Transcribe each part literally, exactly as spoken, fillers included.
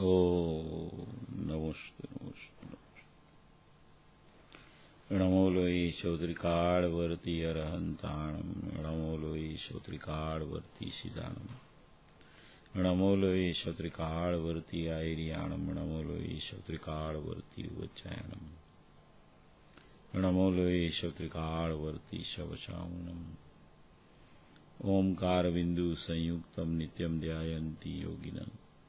ॐ नमोस्तु नमोस्तु नमो लोई श्रोत्रिकाळवर्ती अरहन्ताणं नमो लोई श्रोत्रिकाळवर्ती सिदानं नमो लोई श्रोत्रिकाळवर्ती आयर्याणं नमो लोई श्रोत्रिकाळवर्ती उच्चायणं नमो लोई श्रोत्रिकाळवर्ती शवशावनं ओंकार बिंदु संयुक्तं नित्यं ध्यायन्ति योगिनः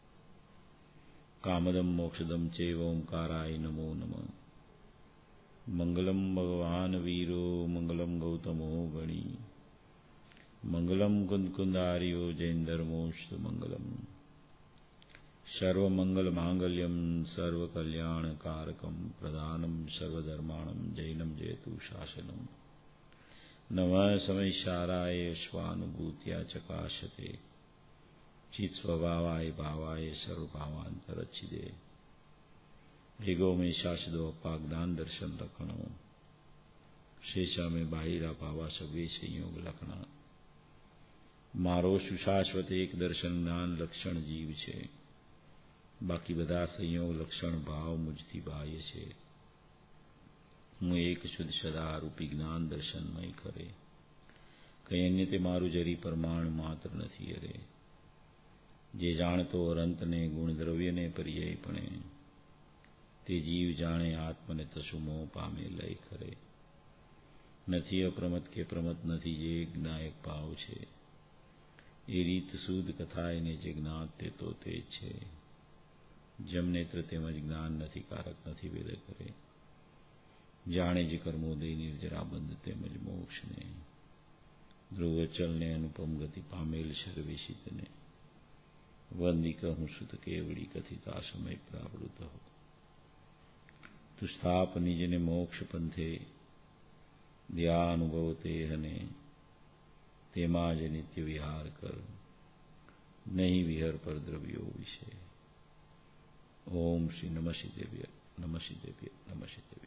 कामदं मोक्षदं चैव ओंकाराय नमो नमः। मंगलम भगवान वीरो मंगलम गौतमो गणी मंगलम कुंदकुंदार्यो जैनधर्मोस्तु मंगलम सर्वमंगल मांगल्यम सर्वकल्याणकारकम प्रधानम सर्वधर्माणं जैनम जयतु शासनम नमः समैशाराय स्वानुभूत्या चकाशते चित् स्वभावाय भावाय सर्वभावांतरच्छिदे ego में शाश्वतो अपाज्ञान दर्शन लखणो शेषा में बाहिरा भावा सवे संयोग लखना मारो सुशाश्वत एक दर्शन ज्ञान लक्षण जीव छे बाकी बधा संयोग लक्षण भाव मुझथी बाह्य छे હું એક શુદ્ધ સદા રૂપી જ્ઞાન દર્શનમય કરે કઈ અન્ય તે મારું જરી પ્રમાણ માત્ર નથી અરે જે જાણતો અનંતને ગુણ દ્રવ્યને પર્યાયપણે તે જીવ જાણે આત્મને તસુ મોહ પામે લય ખરે નથી અપ્રમત કે પ્રમત નથી જે જ્ઞાયક ભાવ છે એ રીત શુદ્ધ કથા એને જે જ્ઞાત તે તો તે જ છે જમ નેત્ર તેમજ જ્ઞાન નથી કારક નથી વેદ કરે જાણે જે કર્મોદય નિર્જરા બંધ તેમજ મોક્ષને ધ્રુવચલને અનુપમ ગતિ પામેલ સર્વેશિતને વંદી કહું સુત કેવડી કથિતા સમય પ્રાવૃત હો તું સ્થાપ નિજને મોક્ષ પંથે ધ્યાનુભવ તે હને તેમાં જ નિત્ય વિહાર કર નહીં વિહર પર દ્રવ્યો વિશે ઓમ શ્રી નમઃ દેવ્ય નમઃ દેવ્ય નમઃ દેવ્ય।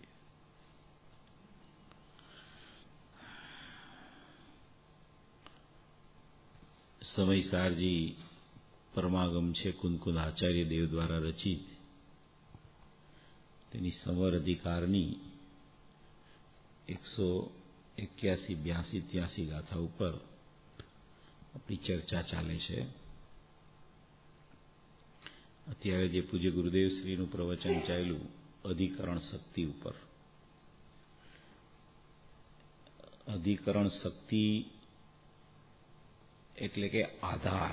સમયસારજી પરમાગમ છે કુંદકુંદ આચાર્ય દેવ દ્વારા રચિત તેની સંવર અધિકારની એકસો એક્યાસી બ્યાસી ત્યાસી ગાથા ઉપર આપણી ચર્ચા ચાલે છે। અત્યારે જે પૂજ્ય ગુરુદેવ શ્રીનું પ્રવચન ચાલ્યું અધિકરણ શક્તિ ઉપર અધિકરણ શક્તિ એટલે કે આધાર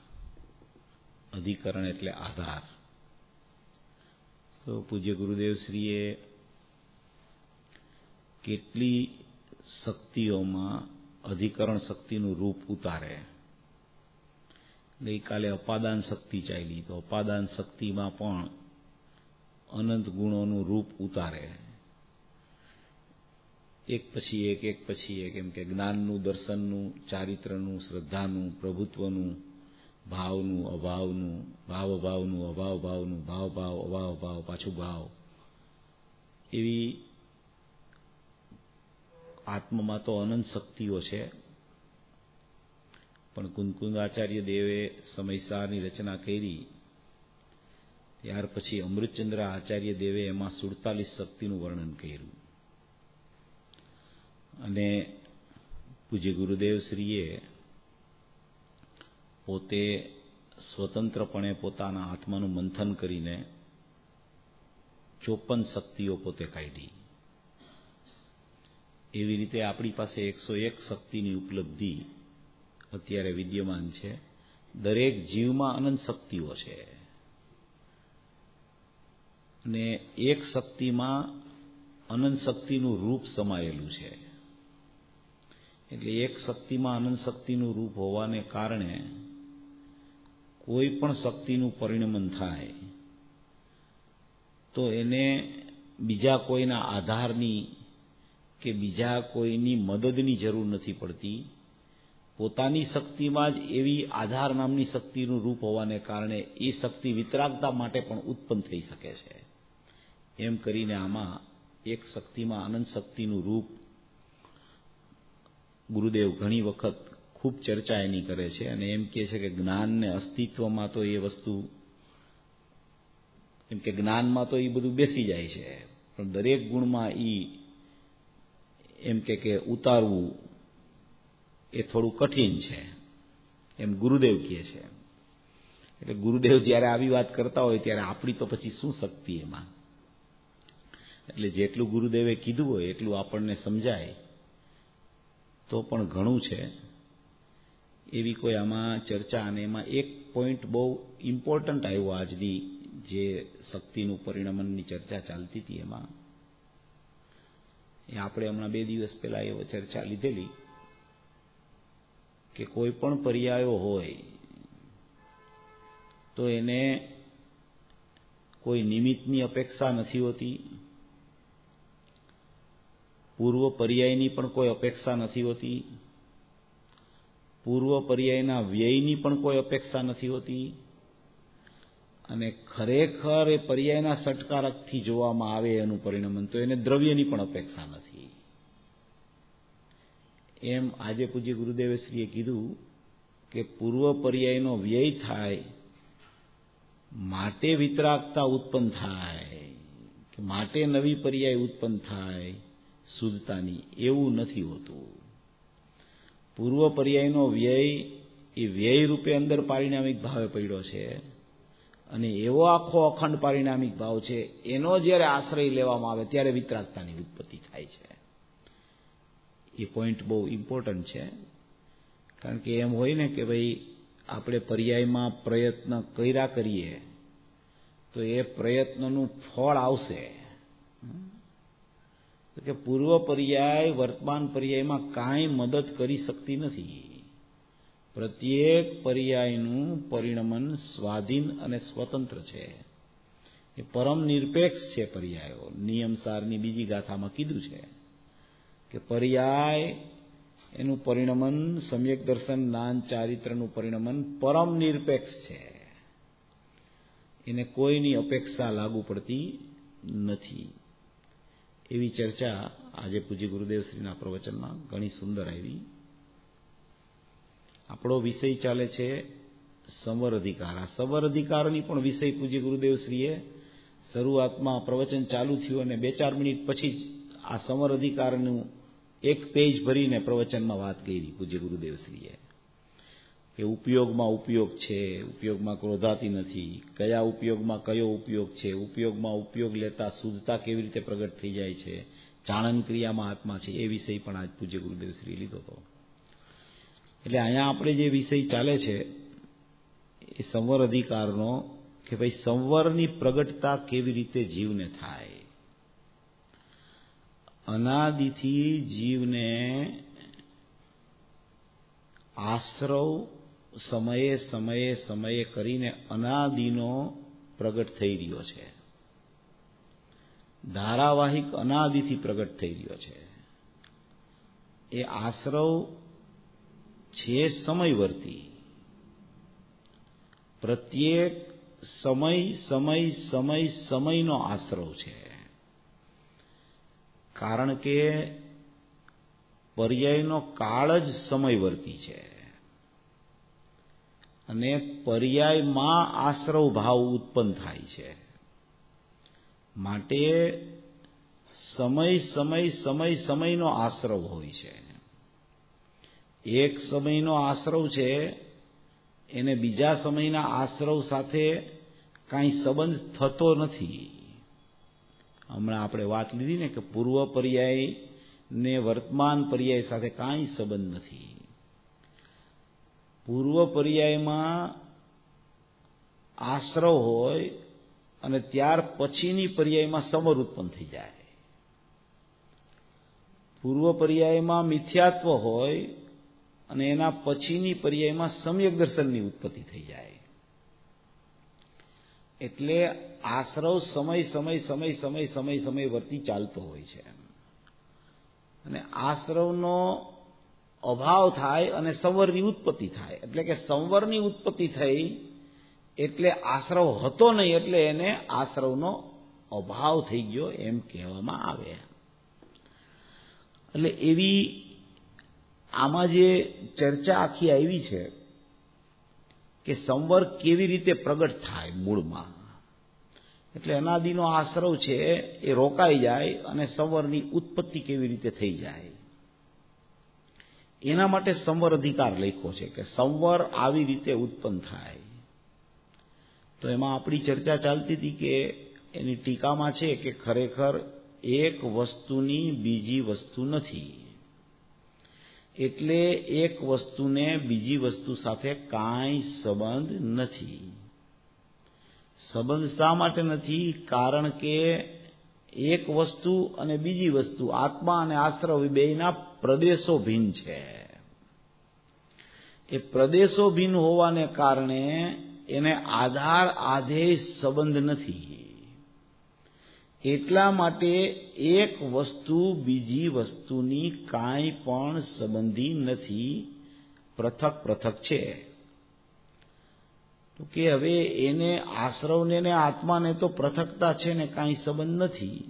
અધિકરણ એટલે આધાર તો પૂજ્ય ગુરુદેવ શ્રીએ કેટલી શક્તિઓમાં અધિકરણ શક્તિનું રૂપ ઉતારે ગઈકાલે અપાદાન શક્તિ ચાલી તો અપાદાન શક્તિમાં પણ અનંત ગુણોનું રૂપ ઉતારે એક પછી એક એક પછી એક એમ કે જ્ઞાનનું દર્શનનું ચારિત્રનું શ્રદ્ધાનું પ્રભુત્વનું ભાવનું અભાવનું ભાવ અભાવનું અભાવ ભાવનું ભાવ ભાવ અભાવ ભાવ પાછું ભાવ એવી આત્મામાં તો અનંત શક્તિઓ છે પણ કુંદકુંદ આચાર્ય દેવે સમયસારની રચના કરી ત્યાર પછી અમૃતચંદ્ર આચાર્ય દેવે એમાં સુડતાલીસ શક્તિનું વર્ણન કર્યું અને પૂજ્ય ગુરુદેવ શ્રીએ પોતે સ્વતંત્રપણે પોતાના આત્માનું મંથન કરીને ચોપન શક્તિઓ પોતે કાઢી એવી રીતે આપણી પાસે એકસો એક શક્તિની ઉપલબ્ધિ અત્યારે વિદ્યમાન છે દરેક જીવમાં અનંત શક્તિઓ છે અને એક શક્તિમાં અનંત શક્તિનું રૂપ સમાયેલું છે એટલે એક શક્તિમાં અનંત શક્તિનું રૂપ હોવાને કારણે કોઈ પણ શક્તિનું પરિણમન થાય તો એને બીજા કોઈના આધારની કે બીજા કોઈની મદદની જરૂર નથી પડતી પોતાની શક્તિમાં જ એવી આધાર નામની શક્તિનું રૂપ હોવાને કારણે એ શક્તિ વિતરાગતા માટે પણ ઉત્પન્ન થઈ શકે છે એમ કરીને આમાં એક શક્તિમાં અનંત શક્તિનું રૂપ ગુરુદેવ ઘણી વખત ખૂબ ચર્ચા એની કરે છે અને એમ કહે છે કે જ્ઞાનને અસ્તિત્વમાં તો એ વસ્તુ એમ કે જ્ઞાનમાં તો એ બધું બેસી જાય છે, પણ દરેક ગુણમાં એ એમ કે કે ઉતારવું એ થોડું કઠિન છે, એમ ગુરુદેવ કહે છે. એટલે ગુરુદેવ જ્યારે આવી વાત કરતા હોય ત્યારે આપણી તો પછી શું શક્તિ એમાં. એટલે જેટલું ગુરુદેવે કીધું હોય એટલું આપણને સમજાય તો પણ ઘણું છે. એવી કોઈ આમાં ચર્ચા, અને એમાં એક પોઈન્ટ બહુ ઇમ્પોર્ટન્ટ આવ્યો આજની જે શક્તિનું પરિણમનની ચર્ચા ચાલતી હતી એમાં. એ આપણે હમણાં બે દિવસ પહેલા એવો ચર્ચા લીધેલી કે કોઈ પણ પર્યાયો હોય તો એને કોઈ નિમિત્તની અપેક્ષા નથી હોતી, પૂર્વ પર્યાયની પણ કોઈ અપેક્ષા નથી હોતી, પૂર્વ પર્યાયના વ્યયની પણ કોઈ અપેક્ષા નથી હોતી, અને ખરેખર એ પર્યાયના સટકારકથી જોવામાં આવે એનું પરિણમન તો એને દ્રવ્યની પણ અપેક્ષા નથી. એમ આજે પૂજ્ય ગુરુદેવે શ્રીએ કીધું કે પૂર્વ પર્યાયનો વ્યય થાય માટે વિતરાગતા ઉત્પન્ન થાય, કે માટે નવી પર્યાય ઉત્પન્ન થાય શુદ્ધતાની, એવું નથી હોતું. પૂર્વ પર્યાયનો વ્યય એ વ્યય રૂપે અંદર પારિણામિક ભાવે પડ્યો છે, અને એવો આખો અખંડ પારિણામિક ભાવ છે, એનો જ્યારે આશ્રય લેવામાં આવે ત્યારે વિતરાગતાની ઉત્પત્તિ થાય છે. એ પોઈન્ટ બહુ ઇમ્પોર્ટન્ટ છે, કારણ કે એમ હોય ને કે ભાઈ આપણે પર્યાયમાં પ્રયત્ન કર્યા કરીએ તો એ પ્રયત્નનું ફળ આવશે. તો કે પૂર્વ પર્યાય વર્તમાન પર્યાયમાં કાંઈ મદદ કરી શકતી નથી. પ્રત્યેક પર્યાયનું પરિણમન સ્વાધીન અને સ્વતંત્ર છે, એ પરમ નિરપેક્ષ છે. પર્યાયો નિયમસારની બીજી ગાથામાં કીધું છે કે પર્યાય એનું પરિણમન, સમ્યક દર્શન જ્ઞાન ચારિત્રનું પરિણમન પરમ નિરપેક્ષ છે, એને કોઈની અપેક્ષા લાગુ પડતી નથી. એવી ચર્ચા આજે પૂજ્ય ગુરુદેવ શ્રીના પ્રવચનમાં ઘણી સુંદર આવી. આપણો વિષય ચાલે છે સંવર અધિકાર. આ સંવર અધિકારની પણ વિષય પૂજ્ય ગુરુદેવ શ્રીએ શરૂઆતમાં પ્રવચન ચાલુ થયું અને બે ચાર મિનિટ પછી જ આ સંવર અધિકારનું એક પેજ ભરીને પ્રવચનમાં વાત કરી પૂજ્ય ગુરુદેવ શ્રીએ કે ઉપયોગમાં ઉપયોગ છે, ઉપયોગમાં ક્રોધાતી નથી, કયા ઉપયોગમાં કયો ઉપયોગ છે, ઉપયોગમાં ઉપયોગ લેતા શુદ્ધતા કેવી રીતે પ્રગટ થઈ જાય છે, ચાણન ક્રિયામાં આત્મા છે, એ વિષય પણ આજ પૂજ્ય ગુરુદેવ શ્રી લીધો હતો. એટલે અહીંયા આપણે જે વિષય ચાલે છે એ સંવર અધિકારનો, કે ભાઈ સંવરની પ્રગટતા કેવી રીતે જીવને થાય. અનાદિથી જીવને આશ્રવ સમયે સમયે સમયે કરીને અનાદિનો પ્રગટ થઈ રહ્યો છે, ધારાવાહિક અનાદિથી પ્રગટ થઈ રહ્યો છે. એ આશ્રવ છે સમયવર્તી, પ્રત્યેક સમય સમય સમય સમયનો આશ્રવ છે. કારણ કે પર્યાયનો કાળ જ સમયવર્તી છે, અને પર્યાયમાં આશ્રવ ભાવ ઉત્પન્ન થાય છે. માટે સમય સમય સમય સમયનો આશ્રવ હોય છે. એક સમયનો આશ્રવ છે એને બીજા સમયના આશ્રવ સાથે કાંઈ સંબંધ થતો નથી. હમણાં આપણે વાત લીધી ને કે પૂર્વ પર્યાય ને વર્તમાન પર્યાય સાથે કાંઈ સંબંધ નથી. પૂર્વ પર્યાયમાં આશ્રવ હોય અને ત્યાર પછીની પર્યાયમાં સમર ઉત્પન્ન થઈ જાય. પૂર્વ પર્યાયમાં મિથ્યાત્વ હોય અને એના પછીની પર્યાયમાં સમ્યક દર્શનની ઉત્પત્તિ થઈ જાય. એટલે આશ્રવ સમય સમય સમય સમય સમય સમય વર્તી ચાલતો હોય છે, અને આશ્રવનો અભાવ થાય અને સંવરની ઉત્પત્તિ થાય. એટલે કે સંવરની ઉત્પત્તિ થઈ એટલે આશ્રવ હતો નહીં, એટલે એને આશ્રવનો અભાવ થઈ ગયો એમ કહેવામાં આવે. એટલે એવી આમાં જે ચર્ચા આખી આવી છે કે સંવર કેવી રીતે પ્રગટ થાય મૂળમાં, એટલે અનાદિનો આશ્રવ છે એ રોકાઈ જાય અને સંવરની ઉત્પત્તિ કેવી રીતે થઈ જાય એના માટે સંવર અધિકાર લખ્યો છે કે સંવર આવી રીતે ઉત્પન્ન થાય. તો એમાં આપણી ચર્ચા ચાલતી હતી કે એની ટીકામાં છે કે ખરેખર એક વસ્તુની બીજી વસ્તુ નથી, એટલે એક વસ્તુને બીજી વસ્તુ સાથે કાંઈ સંબંધ નથી. સંબંધ શા માટે નથી? કારણ કે એક વસ્તુ અને બીજી વસ્તુ આત્મા અને આશ્રવ બેયના પ્રદેશો ભિન્ન છે. એ પ્રદેશો ભિન્ન હોવાને કારણે એને આધાર આધેય સંબંધ નથી. એટલા માટે એક વસ્તુ બીજી વસ્તુની કાંઈ પણ સંબંધી નથી, પૃથક પૃથક છે. તો કે હવે એને આશ્રવને ને આત્માને તો પૃથકતા છે ને કાંઈ સંબંધ નથી,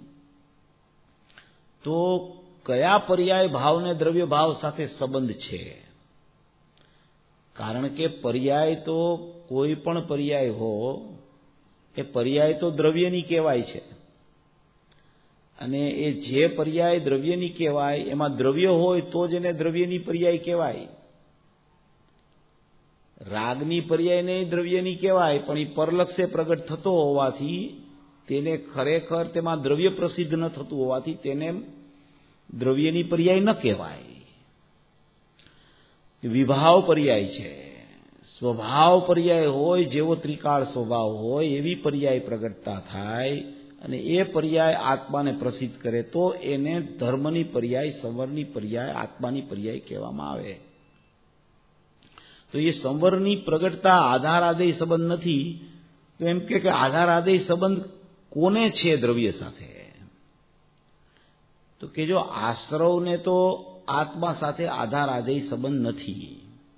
તો કયા પર્યાય ભાવને દ્રવ્ય ભાવ સાથે સંબંધ છે? કારણ કે પર્યાય તો કોઈ પણ પર્યાય હો એ પર્યાય તો દ્રવ્યની કહેવાય છે, અને એ જે પર્યાય દ્રવ્યની કહેવાય એમાં દ્રવ્ય હોય તો જ એને દ્રવ્યની પર્યાય કહેવાય. રાગની પર્યાય નહીં દ્રવ્યની કહેવાય, પણ એ પરલક્ષે પ્રગટ થતો હોવાથી તેને ખરેખર તેમાં દ્રવ્ય પ્રસિદ્ધ ન થતું હોવાથી તેને દ્રવ્યની પર્યાય ન કહેવાય. વિભાવ પર્યાય છે. સ્વભાવ પર્યાય હોય, જેવો ત્રિકાળ સ્વભાવ હોય એવી પર્યાય પ્રગટતા થાય અને એ પર્યાય આત્માને પ્રસિદ્ધ કરે તો એને ધર્મની પર્યાય, સંવરની પર્યાય, આત્માની પર્યાય કહેવામાં આવે. તો એ સંવરની પ્રગટતા આધાર આદેય સંબંધ નથી. તો એમ કે આધાર આદેય સંબંધ કોને છે દ્રવ્ય સાથે? તો કે જો આશ્રવને તો આત્મા સાથે આધાર આદેય સંબંધ નથી,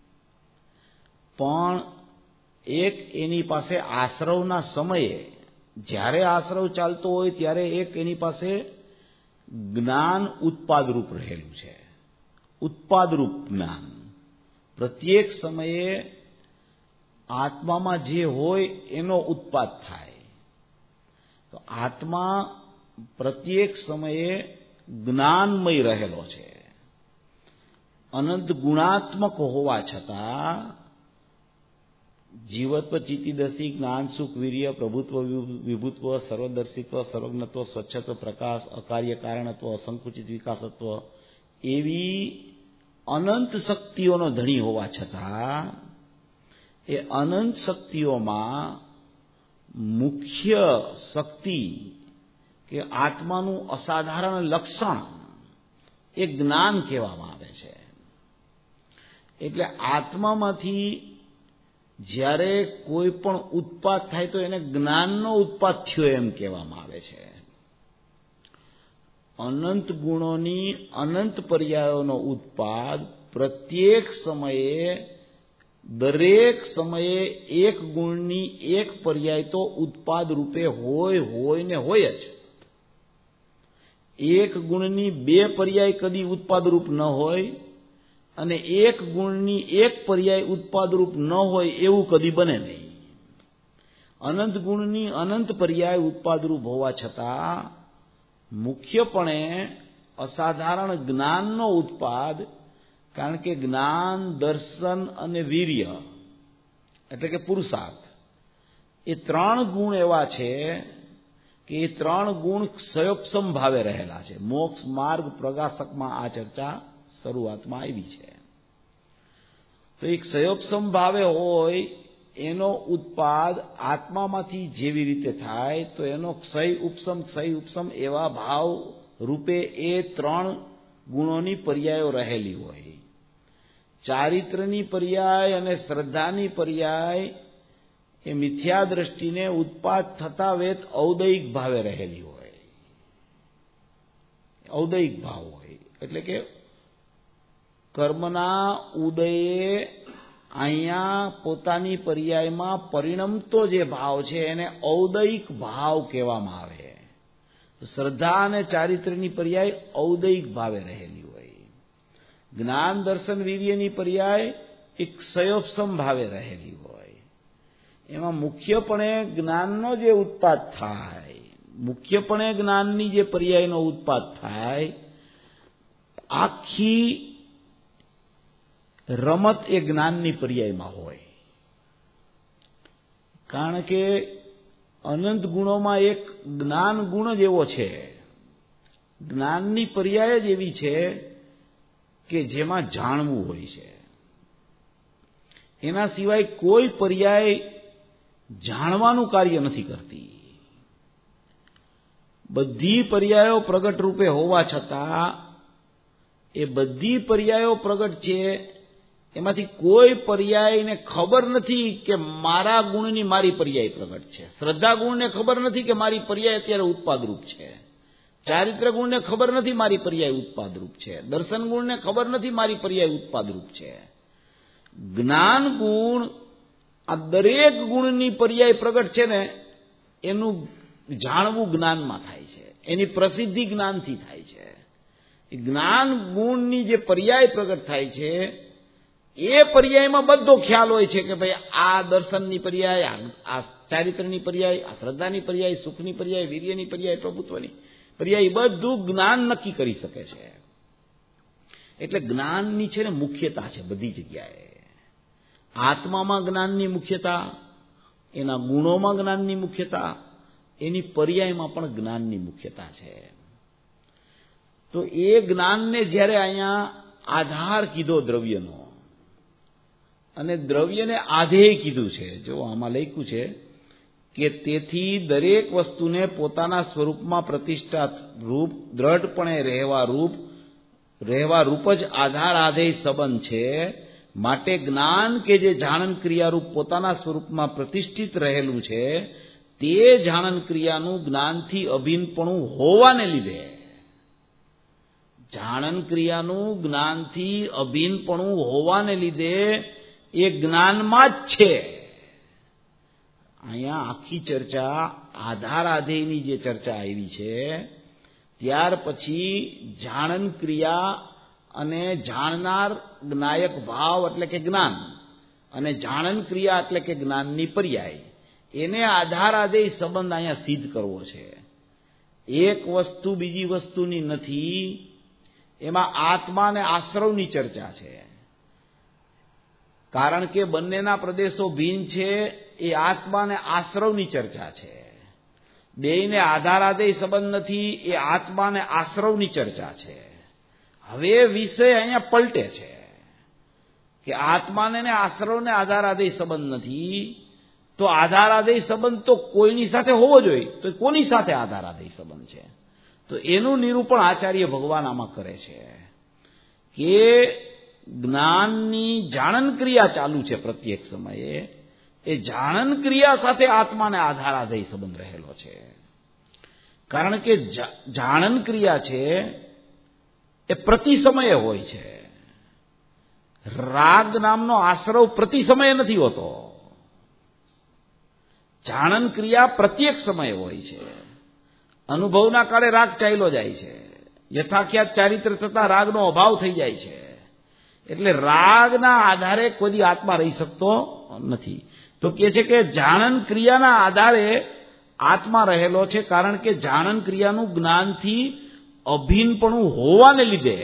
પણ એક એની પાસે આશ્રવના સમયે જ્યારે આશ્રવ ચાલતો હોય ત્યારે એક એની પાસે જ્ઞાન ઉત્પાદરૂપ રહેલું છે. ઉત્પાદરૂપ જ્ઞાન પ્રત્યેક સમયે આત્મામાં જે હોય એનો ઉત્પાદ થાય. તો આત્મા પ્રત્યેક સમયે જ્ઞાનમય રહેલો છે. અનંત ગુણાત્મક હોવા છતાં જીવત્વ, ચિત્તિદશી, જ્ઞાન, સુખ, વીર્ય, પ્રભુત્વ, વિભુત્વ, સર્વદર્શિત્વ, સર્વજ્ઞત્વ, સ્વચ્છત્વ, પ્રકાશ, અકાર્ય કારણત્વ, અસંકુચિત વિકાસત્વ એવી અનંત શક્તિઓનો ધણી હોવા છતાં એ અનંત શક્તિઓમાં મુખ્ય શક્તિ કે આત્માનું અસાધારણ લક્ષણ એ જ્ઞાન કહેવામાં આવે છે. એટલે આત્મામાંથી જ્યારે કોઈ પણ ઉત્પાદ થાય તો એને જ્ઞાનનો ઉત્પાદ થયો એમ કહેવામાં આવે છે. અનંત ગુણોની અનંત પર્યાયોનો ઉત્પાદ પ્રત્યેક સમયે દરેક સમયે એક ગુણની એક પર્યાય તો ઉત્પાદ રૂપે હોય હોય ને હોય જ. એક ગુણની બે પર્યાય કદી ઉત્પાદરૂપ ન હોય અને એક ગુણની એક પર્યાય ઉત્પાદરૂપ ન હોય એવું કદી બને નહીં. અનંત ગુણની અનંત પર્યાય ઉત્પાદરૂપ હોવા છતાં મુખ્યપણે અસાધારણ જ્ઞાનનો ઉત્પાદ, કારણ કે જ્ઞાન, દર્શન અને વીર્ય એટલે કે પુરુષાર્થ એ ત્રણ ગુણ એવા છે કે એ ત્રણ ગુણ ક્ષયોપસમ ભાવે રહેલા છે. મોક્ષ માર્ગ પ્રકાશકમાં આ ચર્ચા શરૂઆતમાં આવી છે. તો એ ક્ષયોપસમ ભાવે હોય એનો ઉત્પાદ આત્મામાંથી જેવી રીતે થાય તો એનો ક્ષય ઉપસમ ક્ષય ઉપસમ એવા ભાવ રૂપે એ ત્રણ ગુણોની પર્યાયો રહેલી હોય. ચારિત્ર્યની પર્યાય અને શ્રદ્ધાની પર્યાય એ મિથ્યા દ્રષ્ટિને ઉત્પાદ થતા વેત ઔદયિક ભાવે રહેલી હોય. ઔદયિક ભાવ હોય એટલે કે કર્મના ઉદયે અહીંયા પોતાની પર્યાયમાં પરિણમતો જે ભાવ છે એને ઔદયિક ભાવ કહેવામાં આવે. શ્રદ્ધા અને ચારિત્ર્યની પર્યાય ઔદયિક ભાવે રહેલી હોય. જ્ઞાન, દર્શન, વીર્યની પર્યાય એક ક્ષયોપસમ ભાવે રહેલી હોય. એમાં મુખ્યપણે જ્ઞાનનો જે ઉત્પાદ થાય, મુખ્યપણે જ્ઞાનની જે પર્યાયનો ઉત્પાદ થાય, આખી રમત એ જ્ઞાનની પર્યાયમાં હોય. કારણ કે અનંત ગુણોમાં એક જ્ઞાન ગુણ જ એવો છે, જ્ઞાનની પર્યાય જ એવી છે કે જેમાં જાણવું હોય છે. એના સિવાય કોઈ પર્યાય જાણવાનું કાર્ય નથી કરતી. બધી પર્યાયો પ્રગટ રૂપે હોવા છતાં એ બધી પર્યાયો પ્રગટ છે, એમાંથી કોઈ પર્યાયને ખબર નથી કે મારા ગુણની મારી પર્યાય પ્રગટ છે. શ્રદ્ધા ગુણને ખબર નથી કે મારી પર્યાય અત્યારે ઉત્પાદરૂપ છે. ચારિત્ર ગુણને ખબર નથી મારી પર્યાય ઉત્પાદરૂપ છે. દર્શન ગુણને ખબર નથી મારી પર્યાય ઉત્પાદરૂપ છે. જ્ઞાન ગુણ આ દરેક ગુણની પર્યાય પ્રગટ છે ને, એનું જાણવું જ્ઞાનમાં થાય છે, એની પ્રસિદ્ધિ જ્ઞાનથી થાય છે. જ્ઞાન ગુણની જે પર્યાય પ્રગટ થાય છે એ પર્યાયમાં બધો ખ્યાલ હોય છે કે ભાઈ આ દર્શનની પર્યાય, આ ચારિત્રની પર્યાય, આ શ્રદ્ધાની પર્યાય, સુખની પર્યાય, વીર્યની પર્યાય, પ્રભુત્વની પર્યાય, બધું જ્ઞાન નક્કી કરી શકે છે. એટલે જ્ઞાનની છે ને મુખ્યતા છે બધી જગ્યાએ. આત્મામાં જ્ઞાનની મુખ્યતા, એના ગુણોમાં જ્ઞાનની મુખ્યતા, એની પર્યાયમાં પણ જ્ઞાનની મુખ્યતા છે. તો એ જ્ઞાનને જ્યારે અહીંયા આધાર કીધો દ્રવ્યનો, અને દ્રવ્યને આધેય કીધું છે. જો આમાં લખ્યું છે કે તેથી દરેક વસ્તુને પોતાના સ્વરૂપમાં પ્રતિષ્ઠા રૂપ, દ્રઢપણે રહેવા રૂપ રહેવા રૂપ જ આધાર આધેય સંબંધ છે. માટે જ્ઞાન કે જે જાણન ક્રિયારૂપ પોતાના સ્વરૂપમાં પ્રતિષ્ઠિત રહેલું છે, તે જાણન ક્રિયાનું જ્ઞાનથી અભિન્નપણું હોવાને લીધે, જાણન ક્રિયાનું જ્ઞાનથી અભિન્નપણું હોવાને લીધે એ જ્ઞાનમાં જ છે. અહીંયા આખી ચર્ચા આધાર આધેયની જે ચર્ચા આવી છે, ત્યાર પછી જાણન ક્રિયા અને જાણનાર જ્ઞાયક ભાવ એટલે કે જ્ઞાન, અને જાણન ક્રિયા એટલે કે જ્ઞાનની પર્યાય, એને આધાર આધેય સંબંધ અહીંયા સિદ્ધ કરવો છે. એક વસ્તુ બીજી વસ્તુની નથી, એમાં આત્મા અને આશ્રવની ચર્ચા છે. કારણ કે બંનેના પ્રદેશો ભિન્ન છે, એ આત્મા અને આશ્રવની ચર્ચા છે. બેયને આધાર આધેય સંબંધ નથી, એ આત્મા અને આશ્રવની ચર્ચા છે. હવે વિષય અહીંયા પલટે છે કે આત્માને ને આશ્રવને આધાર આધેય સંબંધ નથી, તો આધાર આધેય સંબંધ તો કોઈની સાથે હોવો જોઈએ, તો કોની સાથે આધાર આધેય સંબંધ છે? તો એનું નિરૂપણ આચાર્ય ભગવાન આમાં કરે છે કે જ્ઞાનની જાણન ક્રિયા ચાલુ છે પ્રત્યેક સમયે, એ જાણન ક્રિયા સાથે આત્માને આધાર આધેય સંબંધ રહેલો છે. કારણ કે જાણન ક્રિયા છે એ પ્રતિ સમયે હોય છે. રાગ નામનો આશ્રવ પ્રતિ સમયે નથી હોતો. જાણન ક્રિયા પ્રત્યેક સમયે હોય છે. અનુભવના કાળે રાગ ચાલ્યો જાય છે, યથાખ્યાત ચારિત્ર થતા રાગનો અભાવ થઈ જાય છે. એટલે રાગના આધારે કોઈ આત્મા રહી શકતો નથી. તો કહે છે કે જાણન ક્રિયાના આધારે આત્મા રહેલો છે, કારણ કે જાણન ક્રિયાનું જ્ઞાનથી અભિન્નપણું હોવાને લીધે,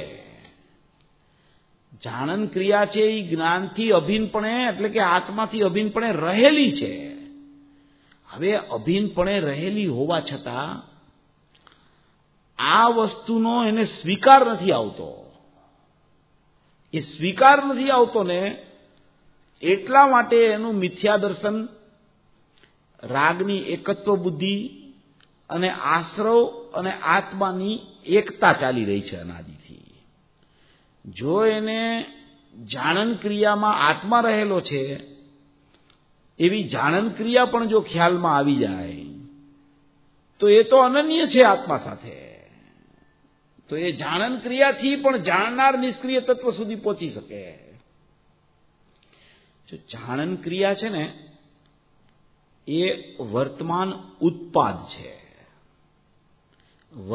જાણન ક્રિયા છે એ જ્ઞાનથી અભિન્નપણે એટલે કે આત્માથી અભિન્નપણે રહેલી છે. હવે અભિન્નપણે રહેલી હોવા છતાં આ વસ્તુનો એને સ્વીકાર નથી આવતો. એ સ્વીકાર નથી આવતો ને એટલા માટે એનું મિથ્યા દર્શન, રાગની એકત્વ બુદ્ધિ અને આશ્રવ અને આત્માની એકતા ચાલી રહી છે અનાદિથી. જો એને જાણન ક્રિયામાં આત્મા રહેલો છે એવી જાણન ક્રિયા પણ જો ખ્યાલમાં આવી જાય તો એ તો અનન્ય છે આત્મા સાથે. તો એ જાણન ક્રિયાથી પણ જાણનાર નિષ્ક્રિય તત્વ સુધી પહોંચી શકે. જો જાણન ક્રિયા છે ને એ વર્તમાન ઉત્પાદ છે.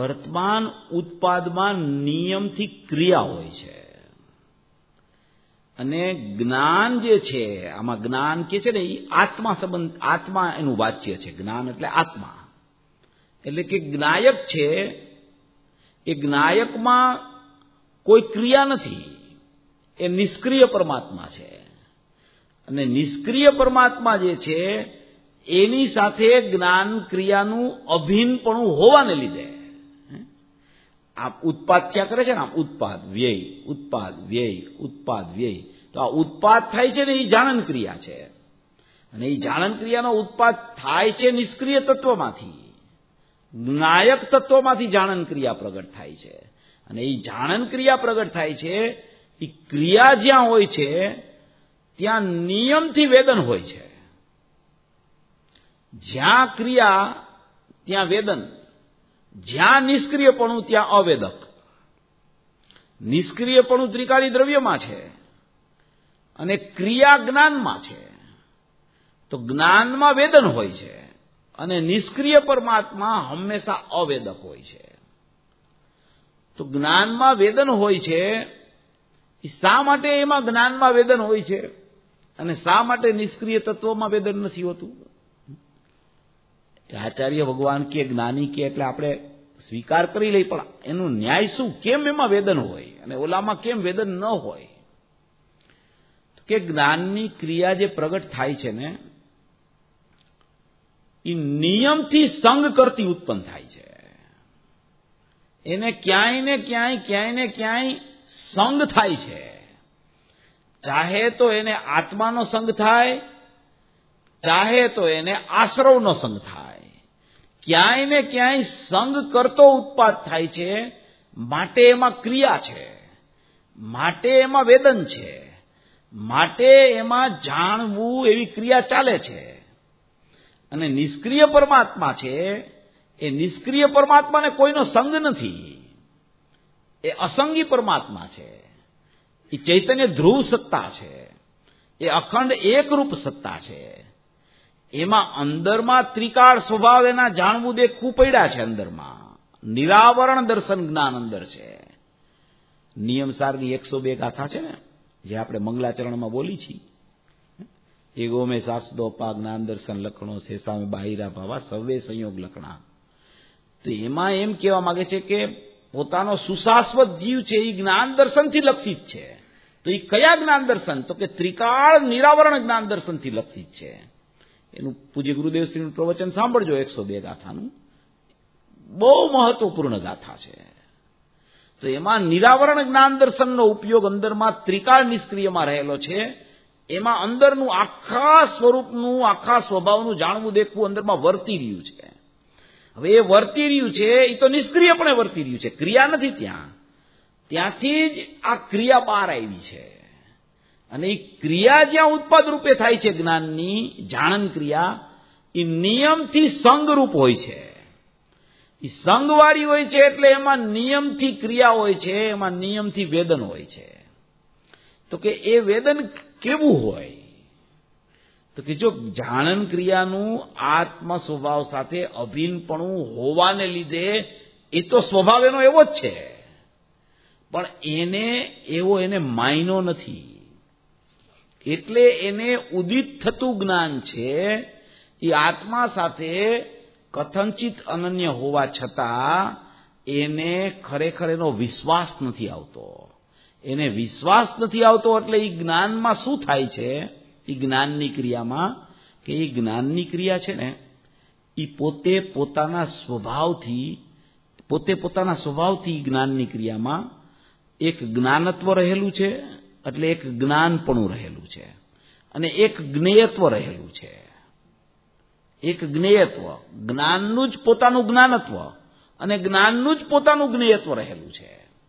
વર્તમાન ઉત્પાદમાં નિયમથી ક્રિયા હોય છે. અને જ્ઞાન જે છે, આમાં જ્ઞાન કે છે ને એ આત્મા સંબંધ, આત્મા એનું વાચ્ય છે. જ્ઞાન એટલે આત્મા. એટલે કે જ્ઞાયક છે, એ જ્ઞાયકમાં કોઈ ક્રિયા નથી, એ નિષ્ક્રિય પરમાત્મા છે. અને નિષ્ક્રિય પરમાત્મા જે છે એની સાથે જ્ઞાન ક્રિયાનું અભિન્નપણું હોવાને લીધે આ ઉત્પાદ ત્યાં કરે છે ને, આમ ઉત્પાદ વ્યય, ઉત્પાદ વ્યય, ઉત્પાદ વ્યય, તો આ ઉત્પાદ થાય છે ને એ જાણન ક્રિયા છે. અને એ જાણન ક્રિયાનો ઉત્પાદ થાય છે નિષ્ક્રિય તત્વમાંથી, જ્ઞાયક તત્વમાંથી જાણન ક્રિયા પ્રગટ થાય છે. અને એ જાણન ક્રિયા પ્રગટ થાય છે, એ ક્રિયા જ્યાં હોય છે ત્યાં નિયમથી વેદન હોય છે. જ્યાં ક્રિયા ત્યાં વેદન, જ્યાં નિષ્ક્રિયપણું ત્યાં અવેદક. નિષ્ક્રિયપણું ત્રિકાળી દ્રવ્યમાં છે અને ક્રિયા જ્ઞાનમાં છે. તો જ્ઞાનમાં વેદન હોય છે અને નિષ્ક્રિય પરમાત્મા હંમેશા અવેદક હોય છે. તો જ્ઞાનમાં વેદન હોય છે, શા માટે એમાં જ્ઞાનમાં વેદન હોય છે અને શા માટે નિષ્ક્રિય તત્વોમાં વેદન નથી હોતું? આચાર્ય ભગવાન કે જ્ઞાની કે એટલે આપણે સ્વીકાર કરી લઈ, પણ એનું ન્યાય શું? કેમ એમાં વેદન હોય અને ઓલામાં કેમ વેદન ન હોય? કે જ્ઞાનની ક્રિયા જે પ્રગટ થાય છે ને, એ નિયમથી સંગ કરતી ઉત્પન્ન થાય છે. એને ક્યાંય ને ક્યાંય ક્યાંય ને ક્યાંય સંગ થાય છે. ચાહે તો એને આત્માનો સંગ થાય, ચાહે તો એને આશ્રવનો સંગ થાય. ક્યાંય ને ક્યાંય સંગ કરતો ઉત્પાદ થાય છે. માટે એમાં ક્રિયા છે, માટે એમાં વેદન છે, માટે એમાં જાણવું એવી ક્રિયા ચાલે છે. અને નિષ્ક્રિય પરમાત્મા છે, એ નિષ્ક્રિય પરમાત્માને કોઈનો સંગ નથી. એ અસંગી પરમાત્મા છે. એ ચૈતન્ય ધ્રુવ સત્તા છે, એ અખંડ એકરૂપ સત્તા છે. એમાં અંદરમાં ત્રિકાળ સ્વભાવ એના જાણવું દેખવું પડ્યા છે. અંદરમાં નિરાવરણ દર્શન જ્ઞાન અંદર છે. નિયમસારની એકસો બે ગાથા છે ને, જે આપણે મંગલાચરણમાં બોલી છીએ. એગો મેં શાસદો પા જ્ઞાન દર્શન લખણો શેષામે બાહિરા ભાવા સર્વે સંયોગ લખણા. તો એમાં એમ કહેવા માંગે છે કે પોતાનો સુશાશ્વત જીવ છે એ જ્ઞાન દર્શનથી લક્ષિત છે. તો એ કયા જ્ઞાન દર્શન? તો કે ત્રિકાળ નિરાવરણ જ્ઞાન દર્શનથી લક્ષિત છે. એનું પૂજ્ય ગુરુદેવશ્રીનું પ્રવચન સાંભળજો, એકસો બે ગાથાનું. બહુ મહત્વપૂર્ણ ગાથા છે. તો એમાં નિરાવરણ જ્ઞાન દર્શનનો ઉપયોગ અંદરમાં ત્રિકાળ નિષ્ક્રિયમાં રહેલો છે. એમાં અંદરનું આખા સ્વરૂપનું, આખા સ્વભાવનું જાણવું દેખવું અંદરમાં વર્તી રહ્યું છે. હવે એ વર્તી રહ્યું છે, એ તો નિષ્ક્રિયપણે વર્તી રહ્યું છે, ક્રિયા નથી ત્યાં. ત્યાંથી જ આ ક્રિયા બહાર આવી છે. અને એ ક્રિયા જ્યાં ઉત્પાદ રૂપે થાય છે જ્ઞાનની જાણન ક્રિયા, એ નિયમથી સંગરૂપ હોય છે. એ સંગવાળી હોય છે એટલે એમાં નિયમથી ક્રિયા હોય છે, એમાં નિયમથી વેદન હોય છે. તો કે એ વેદન કેવું હોય? તો કે જો જાણન ક્રિયાનું આત્મ સ્વભાવ સાથે અભિન્નપણું હોવાને લીધે એ તો સ્વભાવ એનો એવો જ છે, પણ એને એવો એને માયનો નથી. એટલે એને ઉદિત થતું જ્ઞાન છે એ આત્મા સાથે કથનચિત અનન્ય હોવા છતાં એને ખરેખર એનો વિશ્વાસ નથી આવતો. એને વિશ્વાસ નથી આવતો એટલે એ જ્ઞાનમાં શું થાય છે? એ જ્ઞાનની ક્રિયામાં, કે એ જ્ઞાનની ક્રિયા છે ને, એ પોતે પોતાના સ્વભાવથી પોતે પોતાના સ્વભાવથી જ્ઞાનની ક્રિયામાં એક જ્ઞાનત્વ રહેલું છે, એટલે એક જ્ઞાનપણું રહેલું છે, અને એક જ્ઞેયત્વ રહેલું છે. એક જ્ઞેયત્વ, જ્ઞાનનું જ પોતાનું જ્ઞાનત્વ અને જ્ઞાનનું જ પોતાનું જ્ઞેયત્વ રહેલું છે.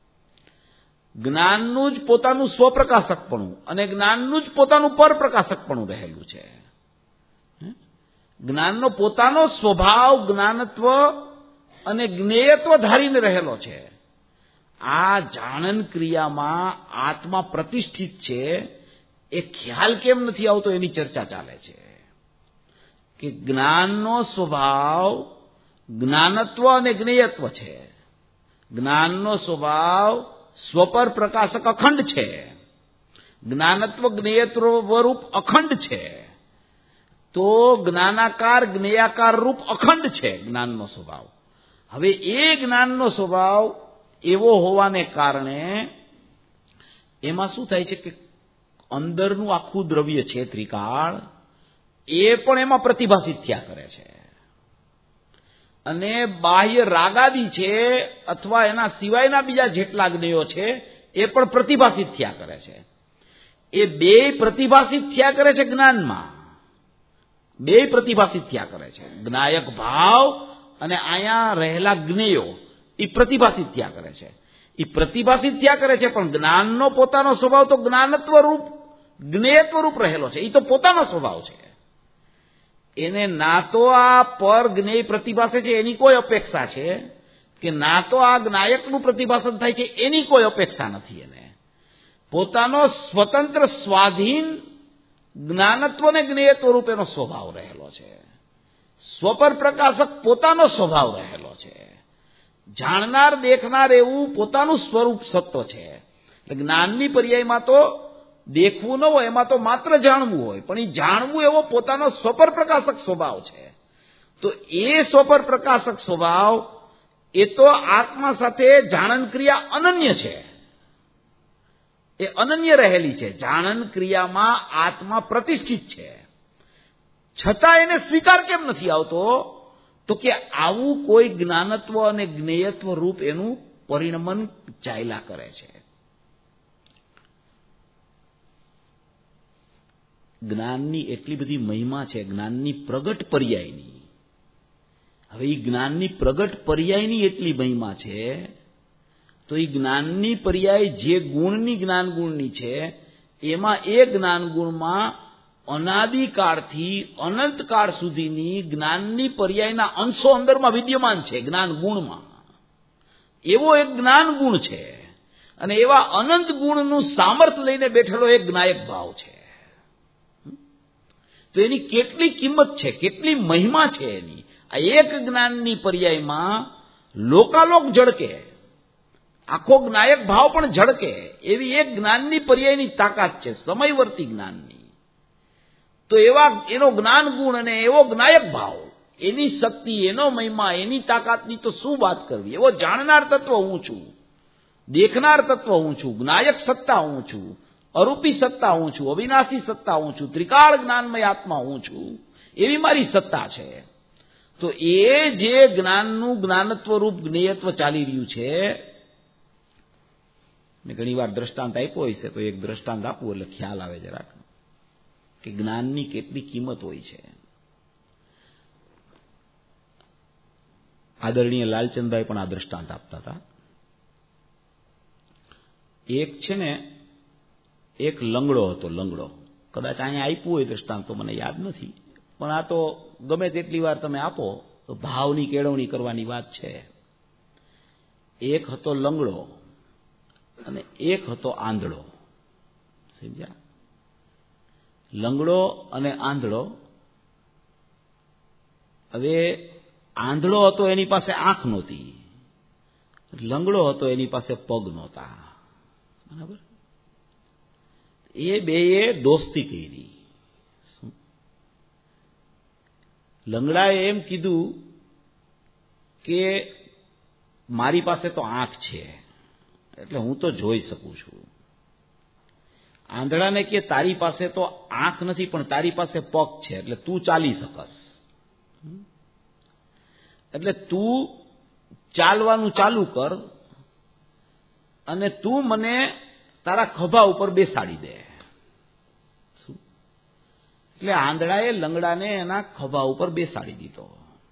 જ્ઞાનનું જ પોતાનું સ્વપ્રકાશકપણું અને જ્ઞાનનું જ પોતાનું પરપ્રકાશકપણું રહેલું છે. જ્ઞાનનો પોતાનો સ્વભાવ, જ્ઞાનત્વ અને જ્ઞેયત્વ ધારીને રહેલો છે. આ જાણન ક્રિયામાં આત્મા પ્રતિષ્ઠિત છે, એ ખ્યાલ કેમ નથી આવતો એની ચર્ચા ચાલે છે. કે જ્ઞાનનો સ્વભાવ જ્ઞાનત્વ અને જ્ઞેયત્વ છે. જ્ઞાનનો સ્વભાવ સ્વપર પ્રકાશક અખંડ છે. જ્ઞાનત્વ જ્ઞેયત્વ રૂપ અખંડ છે, તો જ્ઞાનાકાર જ્ઞેયાકાર રૂપ અખંડ છે જ્ઞાનનો સ્વભાવ. હવે એ જ્ઞાનનો સ્વભાવ એવો હોવાને કારણે એમાં શું થાય છે કે અંદરનું આખું દ્રવ્ય છે ત્રિકાળ, એ પણ એમાં પ્રતિભાસિત થયા કરે છે. અને બાહ્ય રાગાદી છે અથવા એના સિવાયના બીજા જેટલા જ્ઞેયો છે એ પણ પ્રતિભાસિત થયા કરે છે. એ બે પ્રતિભાસિત થયા કરે છે જ્ઞાનમાં, બે પ્રતિભાસિત થયા કરે છે. જ્ઞાયક ભાવ અને અહીંયા રહેલા જ્ઞેયો એ પ્રતિભાસિત થયા કરે છે. એ પ્રતિભાસિત થયા કરે છે, પણ જ્ઞાનનો પોતાનો સ્વભાવ તો જ્ઞાનત્વ રૂપ જ્ઞેયત્વ રૂપ રહેલો છે. એ તો પોતાનો સ્વભાવ છે. એને ના તો આ પર જ્ઞેય પ્રતિભાસે છે એની કોઈ અપેક્ષા છે, કે ના તો આ જ્ઞાયકનું પ્રતિભાસન થાય છે એની કોઈ અપેક્ષા નથી. એને પોતાનો સ્વતંત્ર સ્વાધીન જ્ઞાનત્વ ને જ્ઞેયત્વ રૂપ એનો સ્વભાવ રહેલો છે. સ્વપર પ્રકાશક પોતાનો સ્વભાવ રહેલો છે. જાણનાર દેખનાર એવું પોતાનું સ્વરૂપ સત્વ છે. એટલે જ્ઞાનની પર્યાયમાં તો દેખવું ન હોય, એમાં તો માત્ર જાણવું હોય, પણ એ જાણવું એવો પોતાનો સ્વપર પ્રકાશક સ્વભાવ છે. તો એ સ્વપર પ્રકાશક સ્વભાવ એ તો આત્મા સાથે જાણન ક્રિયા અનન્ય છે, એ અનન્ય રહેલી છે. જાણન ક્રિયામાં આત્મા પ્રતિષ્ઠિત છે, છતાં એને સ્વીકાર કેમ નથી આવતો? તો કે આવું કોઈ જ્ઞાનત્વ અને જ્ઞેયત્વ રૂપ એનું પરિણમન ચાલ્યા કરે છે. જ્ઞાનની એટલી બધી મહિમા છે, જ્ઞાનની પ્રગટ પર્યાયની. હવે એ જ્ઞાનની પ્રગટ પર્યાયની એટલી મહિમા છે, તો એ જ્ઞાનની પર્યાય જે ગુણની જ્ઞાન ગુણની છે, એમાં એ જ્ઞાન ગુણમાં અનાદિકાળથી અનંતકાળ સુધીની જ્ઞાનની પર્યાયના અંશો અંદરમાં વિદ્યમાન છે. જ્ઞાન ગુણમાં એવો એક જ્ઞાન ગુણ છે, અને એવા અનંત ગુણનું સામર્થ્ય લઈને બેઠેલો એક જ્ઞાયક ભાવ છે. તો એની કેટલી કિંમત છે, કેટલી મહિમા છે એની. આ એક જ્ઞાનની પર્યાયમાં લોકાલોક ઝળકે, આખો જ્ઞાયક ભાવ પણ ઝળકે, એવી એક જ્ઞાનની પર્યાયની તાકાત છે, સમયવર્તી જ્ઞાનની. તો એવા એનો જ્ઞાન ગુણ અને એવો જ્ઞાયક ભાવ, એની શક્તિ, એનો મહિમા, એની તાકાતની તો શું વાત કરવી. એવો જાણનાર તત્વ હું છું, દેખનાર તત્વ હું છું, જ્ઞાયક સત્તા હું છું, અરૂપી સત્તા હું છું, અવિનાશી સત્તા હું છું, ત્રિકાળ જ્ઞાનમય આત્મા હું છું, એવી મારી સત્તા છે. તો એ જે જ્ઞાનનું જ્ઞાનત્વ રૂપ જ્ઞેયત્વ ચાલી રહ્યું છે, મેં ઘણી વાર દ્રષ્ટાંત આપ્યો હોય છે, તો એક દ્રષ્ટાંત આપવું એટલે ખ્યાલ આવે જરાક કે જ્ઞાનની કેટલી કિંમત હોય છે. આદરણીય લાલચંદભાઈ પણ આ દ્રષ્ટાંત આપતા હતા. એક છે ને એક લંગડો હતો, લંગડો. કદાચ અહીંયા આપ્યું હોય દ્રષ્ટાંત તો મને યાદ નથી, પણ આ તો ગમે તેટલી વાર તમે આપો તો ભાવની કેળવણી કરવાની વાત છે. એક હતો લંગડો અને એક હતો આંધળો. સમજ્યા? લંગડો અને આંધળો. હવે આંધળો હતો એની પાસે આંખ નહોતી, લંગડો હતો એની પાસે પગ નહોતા. બરાબર? એ બેએ દોસ્તી કરી. લંગડાએ એમ કીધું કે મારી પાસે તો આંખ છે એટલે હું તો જોઈ શકું છું. આંધળાને કે તારી પાસે તો આંખ નથી પણ તારી પાસે પગ છે એટલે તું ચાલી શકસ, એટલે તું ચાલવાનું ચાલુ કર અને તું મને તારા ખભા ઉપર બેસાડી દે. શું? એટલે આંધળાએ લંગડાને એના ખભા ઉપર બેસાડી દીધો.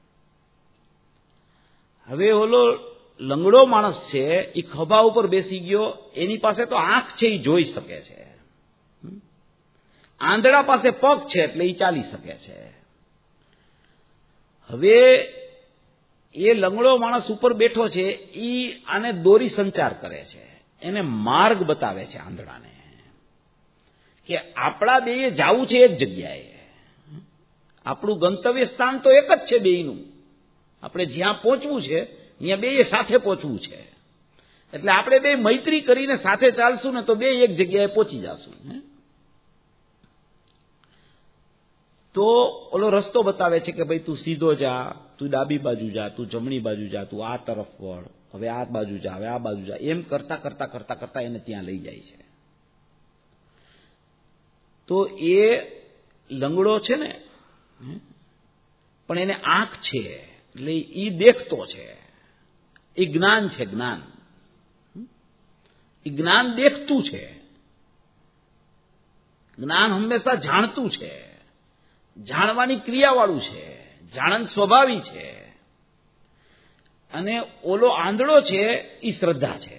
હવે ઓલો લંગડો માણસ છે એ ખભા ઉપર બેસી ગયો, એની પાસે તો આંખ છે એ જોઈ શકે છે. આંધળા પાસે પગ છે એટલે એ ચાલી શકે છે. હવે એ લંગડો માણસ ઉપર બેઠો છે, એ આને દોરી સંચાર કરે છે, એને માર્ગ બતાવે છે આંધળાને કે આપણા બે જાવું છે એક જગ્યાએ, આપણું ગંતવ્ય સ્થાન તો એક જ છે બેયનું, આપણે જ્યાં પહોંચવું છે ત્યાં બે સાથે પહોંચવું છે. એટલે આપણે બે મૈત્રી કરીને સાથે ચાલશું ને તો બે એક જગ્યાએ પહોંચી જશું. તો ઓલો રસ્તો બતાવે છે કે ભાઈ તું સીધો જા, તું ડાબી બાજુ જા, તું જમણી બાજુ જા, તું આ તરફ વળ, હવે આ બાજુ જા, હવે આ બાજુ જા, એમ કરતા કરતા કરતા કરતા એને ત્યાં લઈ જાય છે. તો એ લંગડો છે ને, પણ એને આંખ છે એટલે એ દેખતો છે. એ જ્ઞાન છે, જ્ઞાન. એ જ્ઞાન દેખતું છે. જ્ઞાન હંમેશા જાણતું છે, જાણવાની ક્રિયાવાળું છે, જાણન સ્વભાવી છે. અને ઓલો આંધળો છે એ શ્રદ્ધા છે.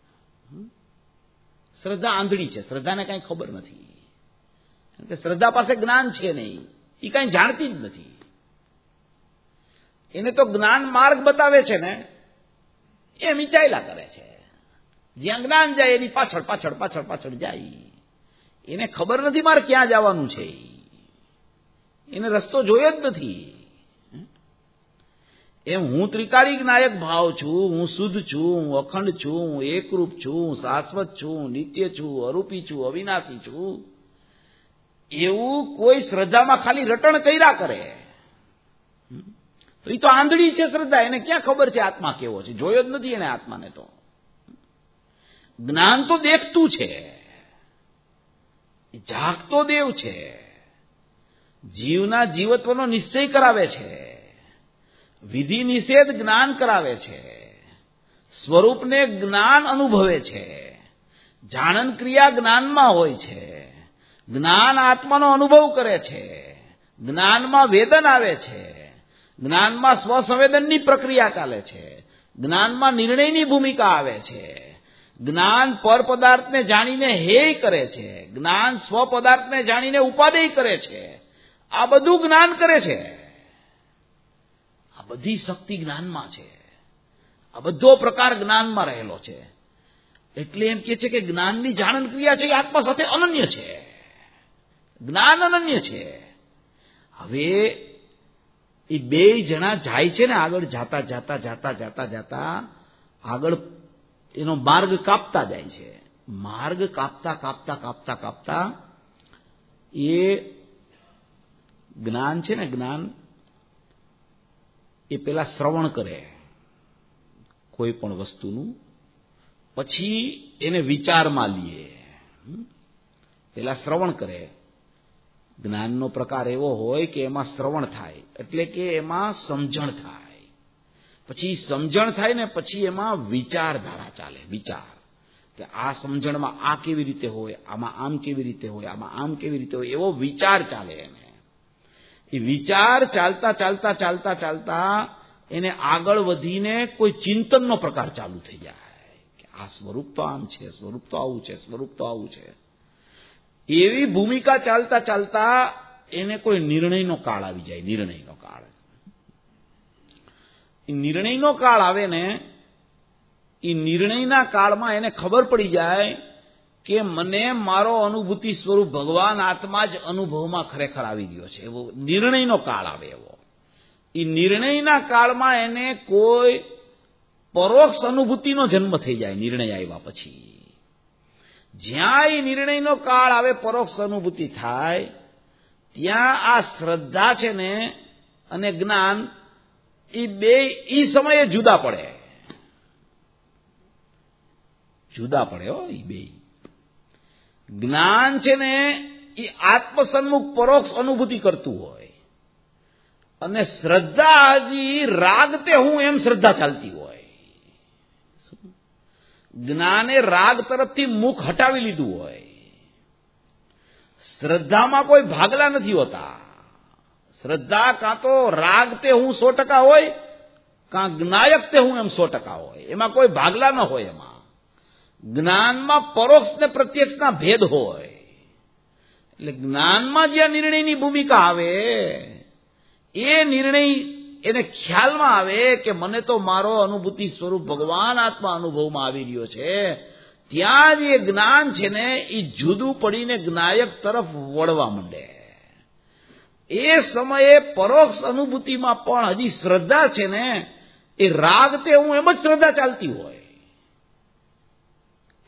શ્રદ્ધા આંધળી છે, શ્રદ્ધાને કાંઈ ખબર નથી. કે શ્રદ્ધા પાસે જ્ઞાન છે નહીં, એ કાંઈ જાણતી જ નથી. એને તો જ્ઞાન માર્ગ બતાવે છે ને એમ ઈ ચાલ્યા કરે છે. જ્યાં જ્ઞાન જાય એની પાછળ પાછળ પાછળ પાછળ જાય. એને ખબર નથી મારે ક્યાં જવાનું છે. એને રસ્તો જોયો જ નથી. એમ હું ત્રિકાળિક નાયક ભાવ છું, હું શુદ્ધ છું, હું અખંડ છું, હું એકરૂપ છું, હું શાશ્વત છું, નિત્ય છું, અરૂપી છું, અવિનાશી છું, એવું કોઈ શ્રદ્ધામાં ખાલી રટણ કર્યા કરે તો એ તો આંધળી છે શ્રદ્ધા. એને ક્યાં ખબર છે આત્મા કેવો છે? જોયો જ નથી એને આત્માને. તો જ્ઞાન તો દેખતું છે, જાગતો દેવ છે, જીવના જીવત્વનો નિશ્ચય કરાવે છે, વિધિ નિષેધ જ્ઞાન કરાવે છે, સ્વરૂપને જ્ઞાન અનુભવે છે, જાણન ક્રિયા જ્ઞાનમાં હોય છે, જ્ઞાન આત્માનો અનુભવ કરે છે, જ્ઞાનમાં વેદન આવે છે, જ્ઞાનમાં સ્વસંવેદનની પ્રક્રિયા ચાલે છે, જ્ઞાનમાં નિર્ણયની ભૂમિકા આવે છે, જ્ઞાન પર પદાર્થને જાણીને હેય કરે છે, જ્ઞાન સ્વ પદાર્થને જાણીને ઉપાદેય કરે છે. આ બધું જ્ઞાન કરે છે. આ બધી શક્તિ જ્ઞાનમાં છે. આ બધો પ્રકાર જ્ઞાનમાં રહેલો છે. એટલે એમ કે છે કે જ્ઞાનની જાણન ક્રિયા છે એ આત્મા સાથે અનન્ય છે. જ્ઞાન અનન્ય છે. હવે એ બે જણા જાય છે ને આગળ, જાતા જાતા જાતા જાતા જાતા આગળ એનો માર્ગ કાપતા જાય છે. માર્ગ કાપતા કાપતા કાપતા કાપતા એ જ્ઞાન છે ને, જ્ઞાન એ પેલા શ્રવણ કરે કોઈ પણ વસ્તુનું, પછી એને વિચારમાં લે. પેલા શ્રવણ કરે. જ્ઞાનનો પ્રકાર એવો હોય કે એમાં શ્રવણ થાય એટલે કે એમાં સમજણ થાય. પછી સમજણ થાય ને પછી એમાં વિચારધારા ચાલે. વિચાર કે આ સમજણમાં આ કેવી રીતે હોય, આમાં આમ કેવી રીતે હોય, આમાં આમ કેવી રીતે હોય, એવો વિચાર ચાલે. એને એ વિચાર ચાલતા ચાલતા ચાલતા ચાલતા એને આગળ વધીને કોઈ ચિંતનનો પ્રકાર ચાલુ થઈ જાય કે આ સ્વરૂપ તો આમ છે, સ્વરૂપ તો આવું છે, સ્વરૂપ તો આવું છે. એવી ભૂમિકા ચાલતા ચાલતા એને કોઈ નિર્ણયનો કાળ આવી જાય. નિર્ણયનો કાળ. એ નિર્ણયનો કાળ આવે ને, એ નિર્ણયના કાળમાં એને ખબર પડી જાય કે મને મારો અનુભૂતિ સ્વરૂપ ભગવાન આત્મા જ અનુભવમાં ખરેખર આવી ગયો છે. એવો નિર્ણયનો કાળ આવે. એવો એ નિર્ણયના કાળમાં એને કોઈ પરોક્ષ અનુભૂતિનો જન્મ થઈ જાય. નિર્ણય આવ્યા પછી જ્યાં એ નિર્ણયનો કાળ આવે, પરોક્ષ અનુભૂતિ થાય, ત્યાં આ શ્રદ્ધા છે ને અને જ્ઞાન એ બે એ સમયે જુદા પડે. જુદા પડે હો એ બે. જ્ઞાન છે ને એ આત્મસન્મુખ પરોક્ષ અનુભૂતિ કરતું હોય અને શ્રદ્ધા હજી રાગતે હું એમ શ્રદ્ધા ચાલતી હોય. જ્ઞાને રાગ તરફથી મુખ હટાવી લીધું હોય. શ્રદ્ધામાં કોઈ ભાગલા નથી હોતા. શ્રદ્ધા કાં તો રાગતે હું સો ટકા હોય, કાં જ્ઞાયકતે હું એમ સો ટકા હોય. એમાં કોઈ ભાગલા ન હોય. એમાં જ્ઞાનમાં પરોક્ષ ને પ્રત્યક્ષના ભેદ હોય. એટલે જ્ઞાનમાં જ્યાં નિર્ણયની ભૂમિકા આવે, એ નિર્ણય એને ખ્યાલમાં આવે કે મને તો મારો અનુભૂતિ સ્વરૂપ ભગવાન આત્મા અનુભવમાં આવી રહ્યો છે, ત્યાં જ એ જ્ઞાન છે ને એ જુદું પડીને જ્ઞાયક તરફ વળવા માંડે. એ સમયે પરોક્ષ અનુભૂતિમાં પણ હજી શ્રદ્ધા છે ને એ રાગ તે હું એમ જ શ્રદ્ધા ચાલતી હોય.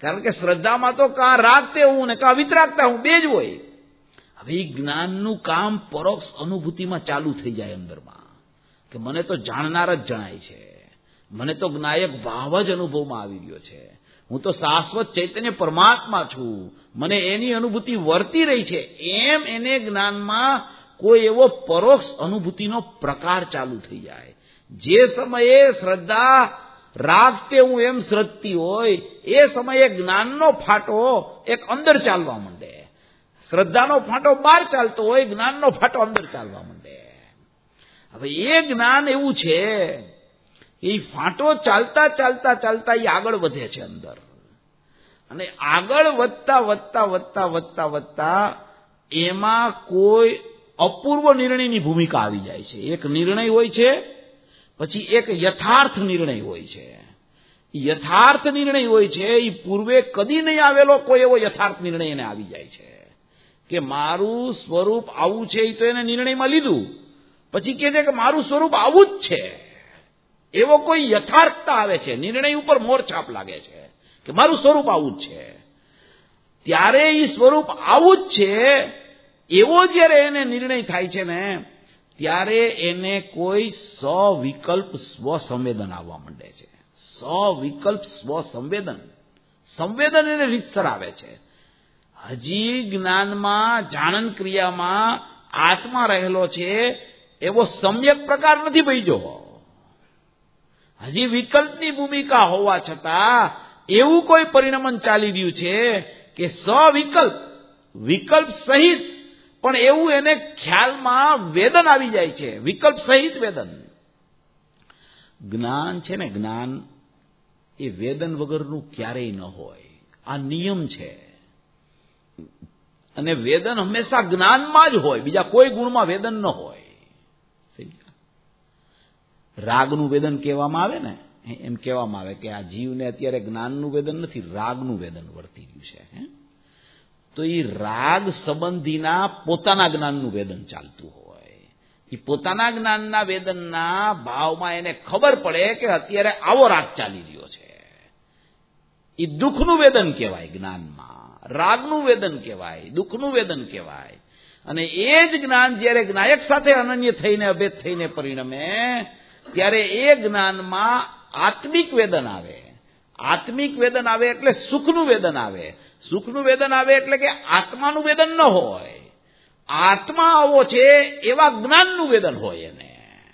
કારણ કે શ્રદ્ધામાં તો કા રાગતે હું ને કા વિતરાગતા હું બે જ હોય. હવે જ્ઞાનનું કામ પરોક્ષ અનુભૂતિમાં ચાલુ થઈ જાય અંદરમાં, કે મને તો જાણનાર જ જણાય છે, મને તો જ્ઞાયક ભાવ જ અનુભવમાં આવી રહ્યો છે, હું તો શાશ્વત ચૈતન્ય પરમાત્મા છું, મને એની અનુભૂતિ વર્તી રહી છે. એમ એને જ્ઞાનમાં કોઈ એવો પરોક્ષ અનુભૂતિનો પ્રકાર ચાલુ થઈ જાય. જે સમયે શ્રદ્ધા રાગતે હું એમ શ્રદ્ધતી હોય એ સમયે જ્ઞાનનો ફાટો એક અંદર ચાલવા માંડે. શ્રદ્ધાનો ફાટો બહાર ચાલતો હોય, જ્ઞાનનો ફાટો અંદર ચાલવા માંડે. હવે એ જ્ઞાન એવું છે એ ફાટો ચાલતા ચાલતા ચાલતા એ આગળ વધે છે અંદર, અને આગળ વધતા વધતા વધતા વધતા વધતા એમાં કોઈ અપૂર્વ નિર્ણયની ભૂમિકા આવી જાય છે. એક નિર્ણય હોય છે, પછી એક યથાર્થ નિર્ણય હોય છે. યથાર્થ નિર્ણય હોય છે એ પૂર્વે કદી નહીં આવેલો કોઈ એવો યથાર્થ નિર્ણય એને આવી જાય છે કે મારું સ્વરૂપ આવું છે. એ તો એને નિર્ણયમાં લીધું, પછી કહે છે કે મારું સ્વરૂપ આવું જ છે. એવો કોઈ યથાર્થતા આવે છે, નિર્ણય ઉપર મોરછાપ લાગે છે કે મારું સ્વરૂપ આવું જ છે. ત્યારે એ સ્વરૂપ આવું જ છે એવો જ્યારે એને નિર્ણય થાય છે ને, ત્યારે એને કોઈ સવિકલ્પ સ્વસંવેદન આવવા માંડે છે. સવિકલ્પ સ્વસંવેદન, સંવેદન એને રીતસર આવે છે. હજી જ્ઞાનમાં જાણન ક્રિયામાં આત્મા રહેલો છે એવો સમ્યક પ્રકાર નથી ભજ્યો. હજી વિકલ્પની ભૂમિકા હોવા છતાં એવું કોઈ પરિણમન ચાલી રહ્યું છે કે સવિકલ્પ, વિકલ્પ સહિત, પણ એવું એને ખ્યાલમાં વેદન આવી જાય છે, વિકલ્પ સહિત વેદન. જ્ઞાન છે ને, જ્ઞાન એ વેદન વગરનું ક્યારેય ન હોય. આ નિયમ છે. અને વેદન હંમેશા જ્ઞાનમાં જ હોય, બીજા કોઈ ગુણમાં વેદન ન હોય. રાગનું વેદન કહેવામાં આવે ને, એમ કહેવામાં આવે કે આ જીવને અત્યારે જ્ઞાનનું વેદન નથી, રાગનું વેદન વર્તી રહ્યું છે. તો એ રાગ સંબંધીના પોતાના જ્ઞાનનું વેદન ચાલતું હોય. એ પોતાના જ્ઞાનના વેદનના ભાવમાં એને ખબર પડે કે અત્યારે આવો રાગ ચાલી રહ્યો છે. એ દુઃખનું વેદન કહેવાય જ્ઞાનમાં, રાગનું વેદન કહેવાય, દુઃખનું વેદન કહેવાય. અને એ જ જ્ઞાન જ્યારે જ્ઞાયક સાથે અનન્ય થઈને અભેદ થઈને પરિણમે, ત્યારે એ જ્ઞાનમાં આત્મિક વેદન આવે. આત્મિક વેદન આવે એટલે સુખનું વેદન આવે. સુખનું વેદન આવે એટલે કે આત્માનું વેદન ન હોય, આત્મા આવો છે એવા જ્ઞાનનું વેદન હોય. એને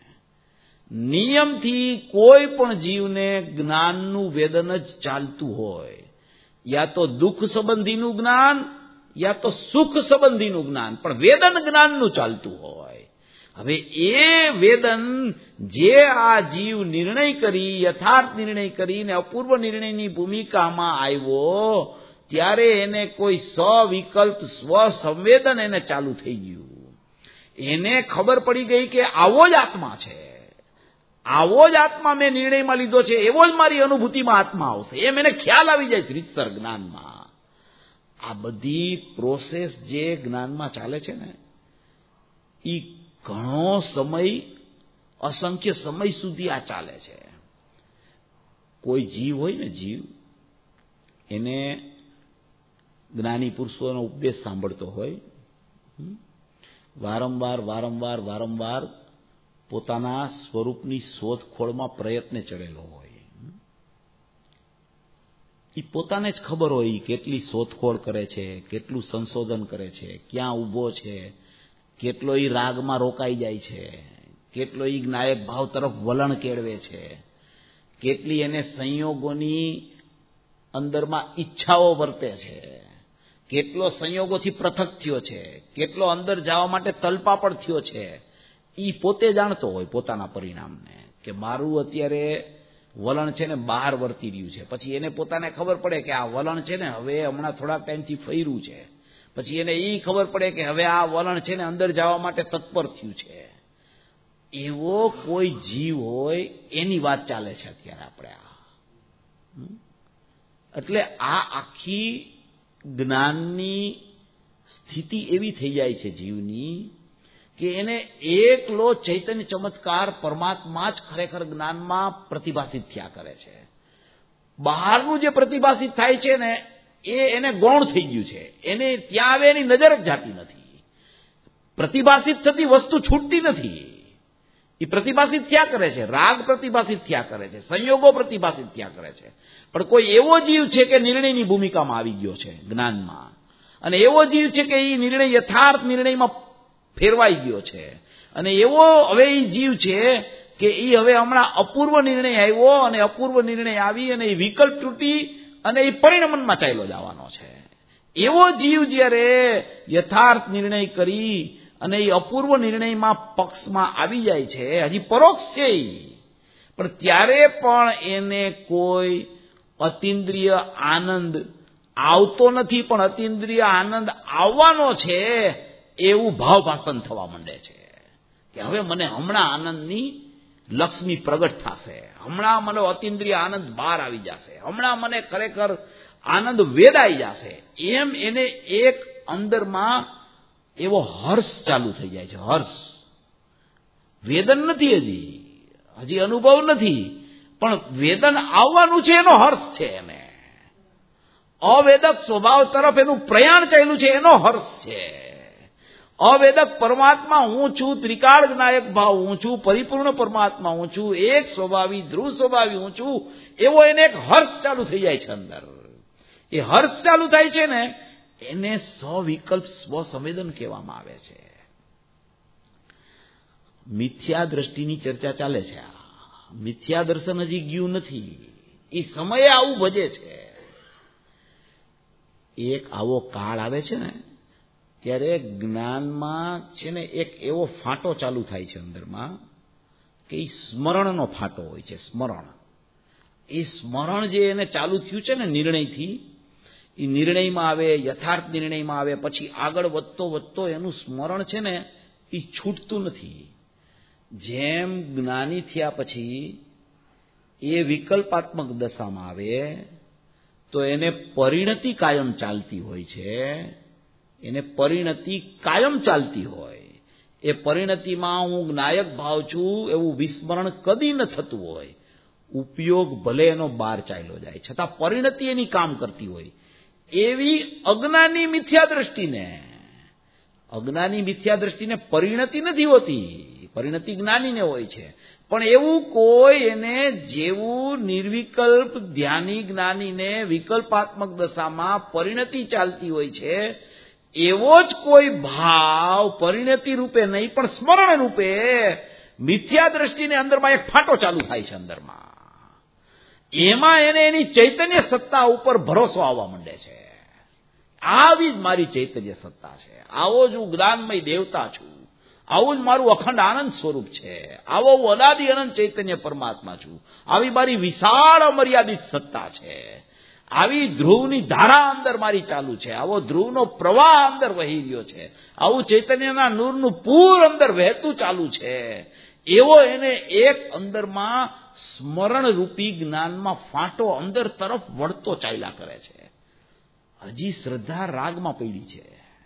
નિયમથી કોઈ પણ જીવને જ્ઞાનનું વેદન જ ચાલતું હોય. યા તો દુઃખ સંબંધીનું જ્ઞાન, યા તો સુખ સંબંધીનું જ્ઞાન, પણ વેદન જ્ઞાનનું ચાલતું હોય. હવે એ વેદન જે આ જીવ નિર્ણય કરી, યથાર્થ નિર્ણય કરીને અપૂર્વ નિર્ણયની ભૂમિકામાં આવ્યો, ત્યારે એને કોઈ સવિકલ્પ સ્વસંવેદન એને ચાલુ થઈ ગયું. એને ખબર પડી ગઈ કે આવો જ આત્મા છે, આવો જ આત્મા મેં નિર્ણયમાં લીધો છે, એવો જ મારી અનુભૂતિમાં આત્મા આવશે. એમ એને ખ્યાલ આવી જાય રીતસર જ્ઞાનમાં. આ બધી પ્રોસેસ જે જ્ઞાનમાં ચાલે છે ને, એ ઘણો સમય, અસંખ્ય સમય સુધી આ ચાલે છે. કોઈ જીવ હોય ને, જીવ એને જ્ઞાની પુરુષોનો ઉપદેશ સાંભળતો હોય, વારંવાર વારંવાર વારંવાર પોતાના સ્વરૂપની શોધખોળમાં પ્રયત્ને ચડેલો હોય. એ પોતાને જ ખબર હોય કેટલી શોધખોળ કરે છે, કેટલું સંશોધન કરે છે, ક્યાં ઊભો છે, કેટલો ઈ રાગમાં રોકાઈ જાય છે, કેટલો ઈ જ્ઞાયક ભાવ તરફ વલણ કેળવે છે, કેટલી એને સંયોગોની અંદરમાં ઈચ્છાઓ વર્તે છે, કેટલો સંયોગોથી પૃથક થયો છે, કેટલો અંદર જવા માટે તલપાપડ થયો છે. ઈ પોતે જાણતો હોય પોતાના પરિણામને, કે મારું અત્યારે વલણ છે ને બહાર વર્તી રહ્યું છે. પછી એને પોતાને ખબર પડે કે આ વલણ છે ને હવે હમણાં થોડાક ટાઈમથી ફર્યું છે. પછી એને એ ખબર પડે કે હવે આ વલણ છે ને અંદર જવા માટે તત્પર થયું છે. એવો કોઈ જીવ હોય એની વાત ચાલે છે અત્યારે આપણે. આ એટલે આ આખી જ્ઞાનની સ્થિતિ એવી થઈ જાય છે જીવની કે એને એકલો ચૈતન્ય ચમત્કાર પરમાત્મા જ ખરેખર જ્ઞાનમાં પ્રતિભાસિત થયા કરે છે. બહારનું જે પ્રતિભાસિત થાય છે ને એ એને ગૌણ થઈ ગયું છે, એને ત્યાં આવે એની નજર જ જાતી નથી. પ્રતિભાસિત થતી વસ્તુ છૂટતી નથી, એ પ્રતિભાસિત થયા કરે છે, રાગ પ્રતિભાસિત થયા કરે છે, સંયોગો પ્રતિભાસિત થયા કરે છે. પણ કોઈ એવો જીવ છે કે નિર્ણયની ભૂમિકામાં આવી ગયો છે જ્ઞાનમાં, અને એવો જીવ છે કે એ નિર્ણય યથાર્થ નિર્ણયમાં ફેરવાઈ ગયો છે, અને એવો હવે એ જીવ છે કે એ હવે હમણાં અપૂર્વ નિર્ણય આવ્યો, અને અપૂર્વ નિર્ણય આવી અને એ વિકલ્પ તૂટી અને એ પરિણમનમાં ચાલ્યો જવાનો છે. એવો જીવ જ્યારે યથાર્થ નિર્ણય કરી અને એ અપૂર્વ નિર્ણયમાં પક્ષમાં આવી જાય છે, હજી પરોક્ષ છે પણ ત્યારે પણ એને કોઈ અતિન્દ્રિય આનંદ આવતો નથી, પણ અતિન્દ્રિય આનંદ આવવાનો છે એવું ભાવભાષણ થવા માંડે છે કે હવે મને હમણાં આનંદની લક્ષ્મી પ્રગટ થશે, હમણાં મને અતિન્દ્રિય આનંદ બહાર આવી જશે, હમણાં મને ખરેખર આનંદ વેદાઈ જશે. એમ એને એક અંદરમાં એવો હર્ષ ચાલુ થઈ જાય છે. હર્ષ, વેદન નથી, હજી હજી અનુભવ નથી, પણ વેદન આવવાનું છે એનો હર્ષ છે. એને અવેદક સ્વભાવ તરફ એનું પ્રયાણ ચાલ્યું છે એનો હર્ષ છે. અવેદક પરમાત્મા હું છું, ત્રિકાળ જ્ઞાયક ભાવ હું છું, પરિપૂર્ણ પરમાત્મા હું છું, એક સ્વભાવી ધ્રુવ સ્વભાવી હું છું, એવો એને એક હર્ષ ચાલુ થઈ જાય છે અંદર. એ હર્ષ ચાલુ થાય છે ને એને સવિકલ્પ સ્વસંવેદન કહેવામાં આવે છે. મિથ્યા દ્રષ્ટિની ચર્ચા ચાલે છે. આ મિથ્યા દર્શન હજી ગયું નથી, એ સમયે આવું ભજે છે. એક આવો કાળ આવે છે ને ત્યારે જ્ઞાનમાં છે ને એક એવો ફાંટો ચાલુ થાય છે અંદરમાં કે એ સ્મરણનો ફાંટો હોય છે. સ્મરણ, એ સ્મરણ જે એને ચાલુ થયું છે ને નિર્ણયથી, એ નિર્ણયમાં આવે, યથાર્થ નિર્ણયમાં આવે, પછી આગળ વધતો વધતો એનું સ્મરણ છે ને એ છૂટતું નથી. જેમ જ્ઞાની થયા પછી એ વિકલ્પાત્મક દશામાં આવે તો એને પરિણતિ કાયમ ચાલતી હોય છે. એને પરિણતિ કાયમ ચાલતી હોય, એ પરિણતિમાં હું જ્ઞાયક ભાવ છું એવું વિસ્મરણ કદી ન થતું હોય. ઉપયોગ ભલે એનો બહાર ચાલ્યો જાય છતાં પરિણતિ એની કામ કરતી હોય. એવી અજ્ઞાની મિથ્યા દ્રષ્ટિને, અજ્ઞાની મિથ્યા દ્રષ્ટિને પરિણતિ નથી હોતી, પરિણતિ જ્ઞાનીને હોય છે. પણ એવું કોઈ એને જેવું નિર્વિકલ્પ ધ્યાની જ્ઞાનીને વિકલ્પાત્મક દશામાં પરિણતિ ચાલતી હોય છે, એવો જ કોઈ ભાવ પરિણતિ રૂપે નહીં પણ સ્મરણ રૂપે મિથ્યા દ્રષ્ટિને અંદરમાં એક ફાંટો ચાલુ થાય છે અંદરમાં. એમાં એને એની ચૈતન્ય સત્તા ઉપર ભરોસો આવવા માંડે છે. આવી જ મારી ચૈતન્ય સત્તા છે, આવો જ હું જ્ઞાનમય દેવતા છું, આવું જ મારું અખંડ આનંદ સ્વરૂપ છે, આવો હું અનાદિ અનંત ચૈતન્ય પરમાત્મા છું, આવી મારી વિશાળ અમર્યાદિત સત્તા છે, આવી ધ્રુવની ધારા અંદર મારી ચાલુ છે, આવો ધ્રુવનો પ્રવાહ અંદર વહી રહ્યો છે, આવું ચૈતન્યના નૂરનું પૂર અંદર વહેતું ચાલુ છે. એવો એને એક અંદરમાં સ્મરણ રૂપી જ્ઞાનમાં ફાંટો અંદર તરફ વળતો ચાલ્યા કરે છે. હજી શ્રદ્ધા રાગમાં પડી છે,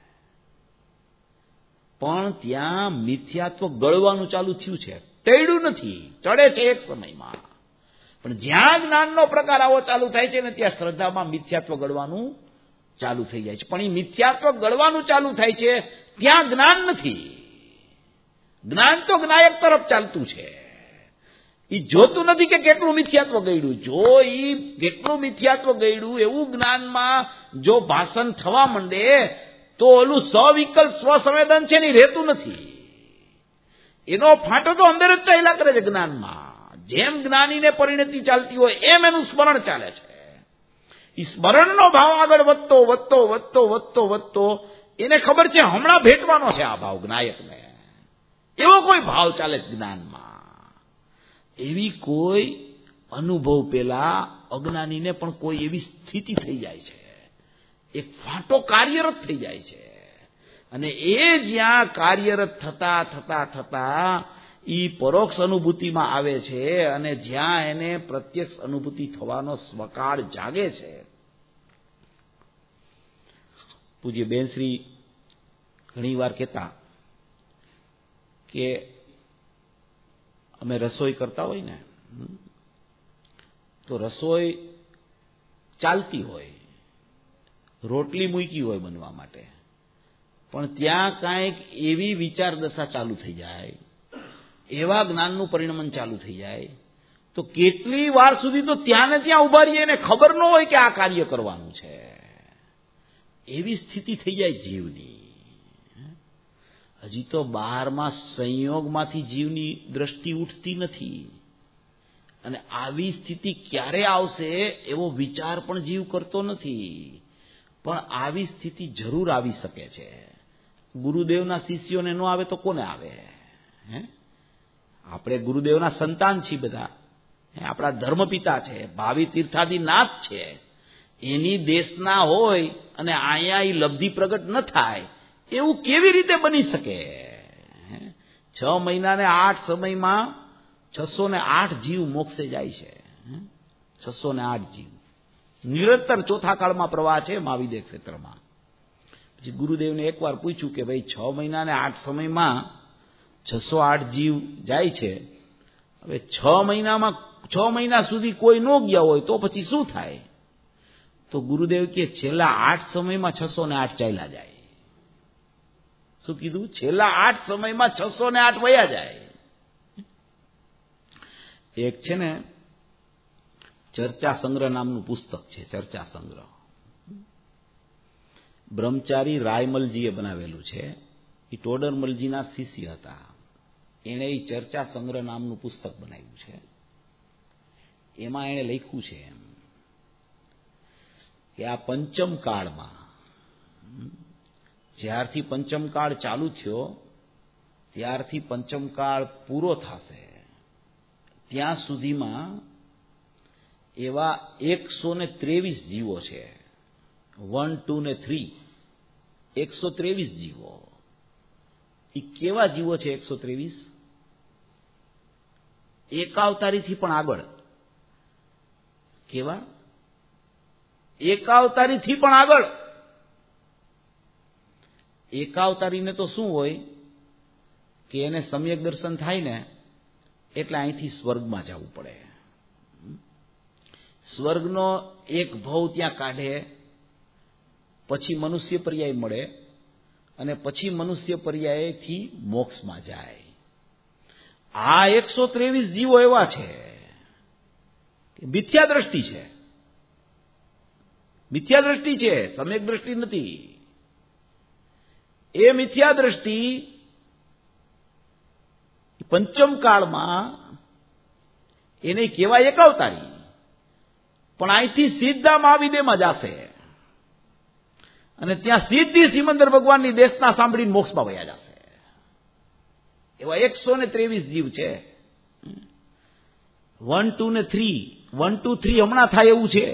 પણ ત્યાં મિથ્યાત્વ ગળવાનું ચાલુ થયું છે. ટળ્યું નથી, ચડે છે એક સમયમાં, પણ જ્યાં જ્ઞાનનો પ્રકાર આવો ચાલુ થાય છે ને ત્યાં શ્રદ્ધામાં મિથ્યાત્વ ગળવાનું ચાલુ થઈ જાય છે. પણ એ મિથ્યાત્વ ગળવાનું ચાલુ થાય છે ત્યાં જ્ઞાન નથી. જ્ઞાન તો જ્ઞાયક તરફ ચાલતું છે. એ જોતું નથી કે કેટલું મિથ્યાત્વ ગળ્યું. જો એ કેટલું મિથ્યાત્વ ગળ્યું એવું જ્ઞાનમાં જો ભાષણ થવા માંડે તો ઓલું સવિકલ્પ સ્વસંવેદન છે ને રહેતું નથી. એનો ફાંટો તો અંદર જ ચાલ્યા કરે છે જ્ઞાનમાં. જેમ જ્ઞાનીને પરિણતિ ચાલતી હોય એમ એનું સ્મરણ ચાલે છે. એ સ્મરણનો ભાવ આગળ વધતો વધતો વધતો વધતો વધતો એને ખબર છે હમણાં ભેટવાનો છે આ ભાવ જ્ઞાયકને. એવો કોઈ ભાવ ચાલે છે જ્ઞાનમાં. એવી કોઈ અનુભવ પેલા અજ્ઞાનીને પણ કોઈ એવી સ્થિતિ થઈ જાય છે, એક ફાંટો કાર્યરત થઈ જાય છે. અને એ જ્યાં કાર્યરત થતા થતા થતા ઈ પરોક્ષ અનુભૂતિમાં આવે છે અને જ્યાં એને પ્રત્યક્ષ અનુભૂતિ થવાનો સ્વકાળ જાગે છે. પૂજ્ય બેનશ્રી ઘણી વાર કહેતા કે અમે રસોઈ કરતા હોય ને તો રસોઈ ચાલતી હોય, રોટલી મૂકી હોય બનવા માટે, પણ ત્યાં કાંઈક એવી વિચાર દશા ચાલુ થઈ જાય, એવા જ્ઞાનનું પરિણમન ચાલુ થઈ જાય, તો કેટલી વાર સુધી તો ત્યાં ને ત્યાં ઉભા રહીએ એને ખબર ન હોય કે આ કાર્ય કરવાનું છે. એવી સ્થિતિ થઈ જાય જીવની. હજી તો બહારમાં સંયોગમાંથી જીવની દ્રષ્ટિ ઉઠતી નથી, અને આવી સ્થિતિ ક્યારે આવશે એવો વિચાર પણ જીવ કરતો નથી. પણ આવી સ્થિતિ જરૂર આવી શકે છે. ગુરુદેવના શિષ્યોને ન આવે તો કોને આવે? હે, આપણે ગુરુદેવના સંતાન છીએ બધા, આપણા ધર્મપિતા છે, ભાવિ તીર્થાદિનાથ છે. એની દેશના હોય અને અહીંયા એ લબ્ધિ પ્રગટ ન થાય એવું કેવી રીતે બની શકે? છ મહિના ને આઠ સમયમાં છસો ને આઠ જીવ મોક્ષે જાય છે. છસો ને આઠ જીવ નિરંતર ચોથા કાળમાં પ્રવાહ છે મહાવિદ્ય ક્ષેત્રમાં. પછી ગુરુદેવને એકવાર પૂછ્યું કે ભાઈ છ મહિના ને આઠ સમયમાં છસો આઠ જીવ જાય છે, હવે છ મહિનામાં છ મહિના સુધી કોઈ ન ગયા હોય તો પછી શું થાય? તો ગુરુદેવ કે છેલ્લા આઠ સમયમાં છસો ને આઠ ચાલ્યા જાય. શું કીધું? છેલ્લા આઠ સમયમાં છસો ને આઠ વયા જાય. એક છે ને ચર્ચા સંગ્રહ નામનું પુસ્તક છે, ચર્ચા સંગ્રહ. બ્રહ્મચારી રાયમલજીએ બનાવેલું છે. એ ટોડરમલજીના શિષ્ય હતા. એણે એ ચર્ચા સંગ્રહ નામનું પુસ્તક બનાવ્યું છે. એમાં એણે લખ્યું છે એમ કે આ પંચમ કાળમાં, જ્યારથી પંચમ કાળ ચાલુ થયો ત્યારથી પંચમ કાળ પૂરો થશે ત્યાં સુધીમાં એવા એકસો ને ત્રેવીસ જીવો છે. વન ટુ ને થ્રી એકસો ત્રેવીસ જીવો. એ કેવા જીવો છે? એકસો ત્રેવીસ એકાવતારીથી પણ આગળ. કેવા? એકાવતારીથી પણ આગળ. એકાવતારીને તો શું હોય કે એને સમ્યક દર્શન થાય ને એટલે અહીંથી સ્વર્ગમાં જવું પડે. સ્વર્ગનો એક ભવ ત્યાં કાઢે, પછી મનુષ્ય પર્યાય મળે, અને પછી મનુષ્ય પર્યાયથી મોક્ષમાં જાય. આ એકસો ત્રેવીસ જીવો એવા છે કે મિથ્યા દ્રષ્ટિ છે. મિથ્યા દ્રષ્ટિ છે, સમ્યક દ્રષ્ટિ નથી. એ મિથ્યા દ્રષ્ટિ પંચમ કાળમાં એને કહેવાય એકાવતારી, પણ અહીંથી સીધા મહાવિદેમાં જશે અને ત્યાં સીધી સિમંદર ભગવાનની દેશના સાંભળીને મોક્ષમાં વયા જશે. એવા એકસો ને ત્રેવીસ જીવ છે. વન ટુ ને થ્રી વન ટુ થ્રી હમણાં થાય એવું છે.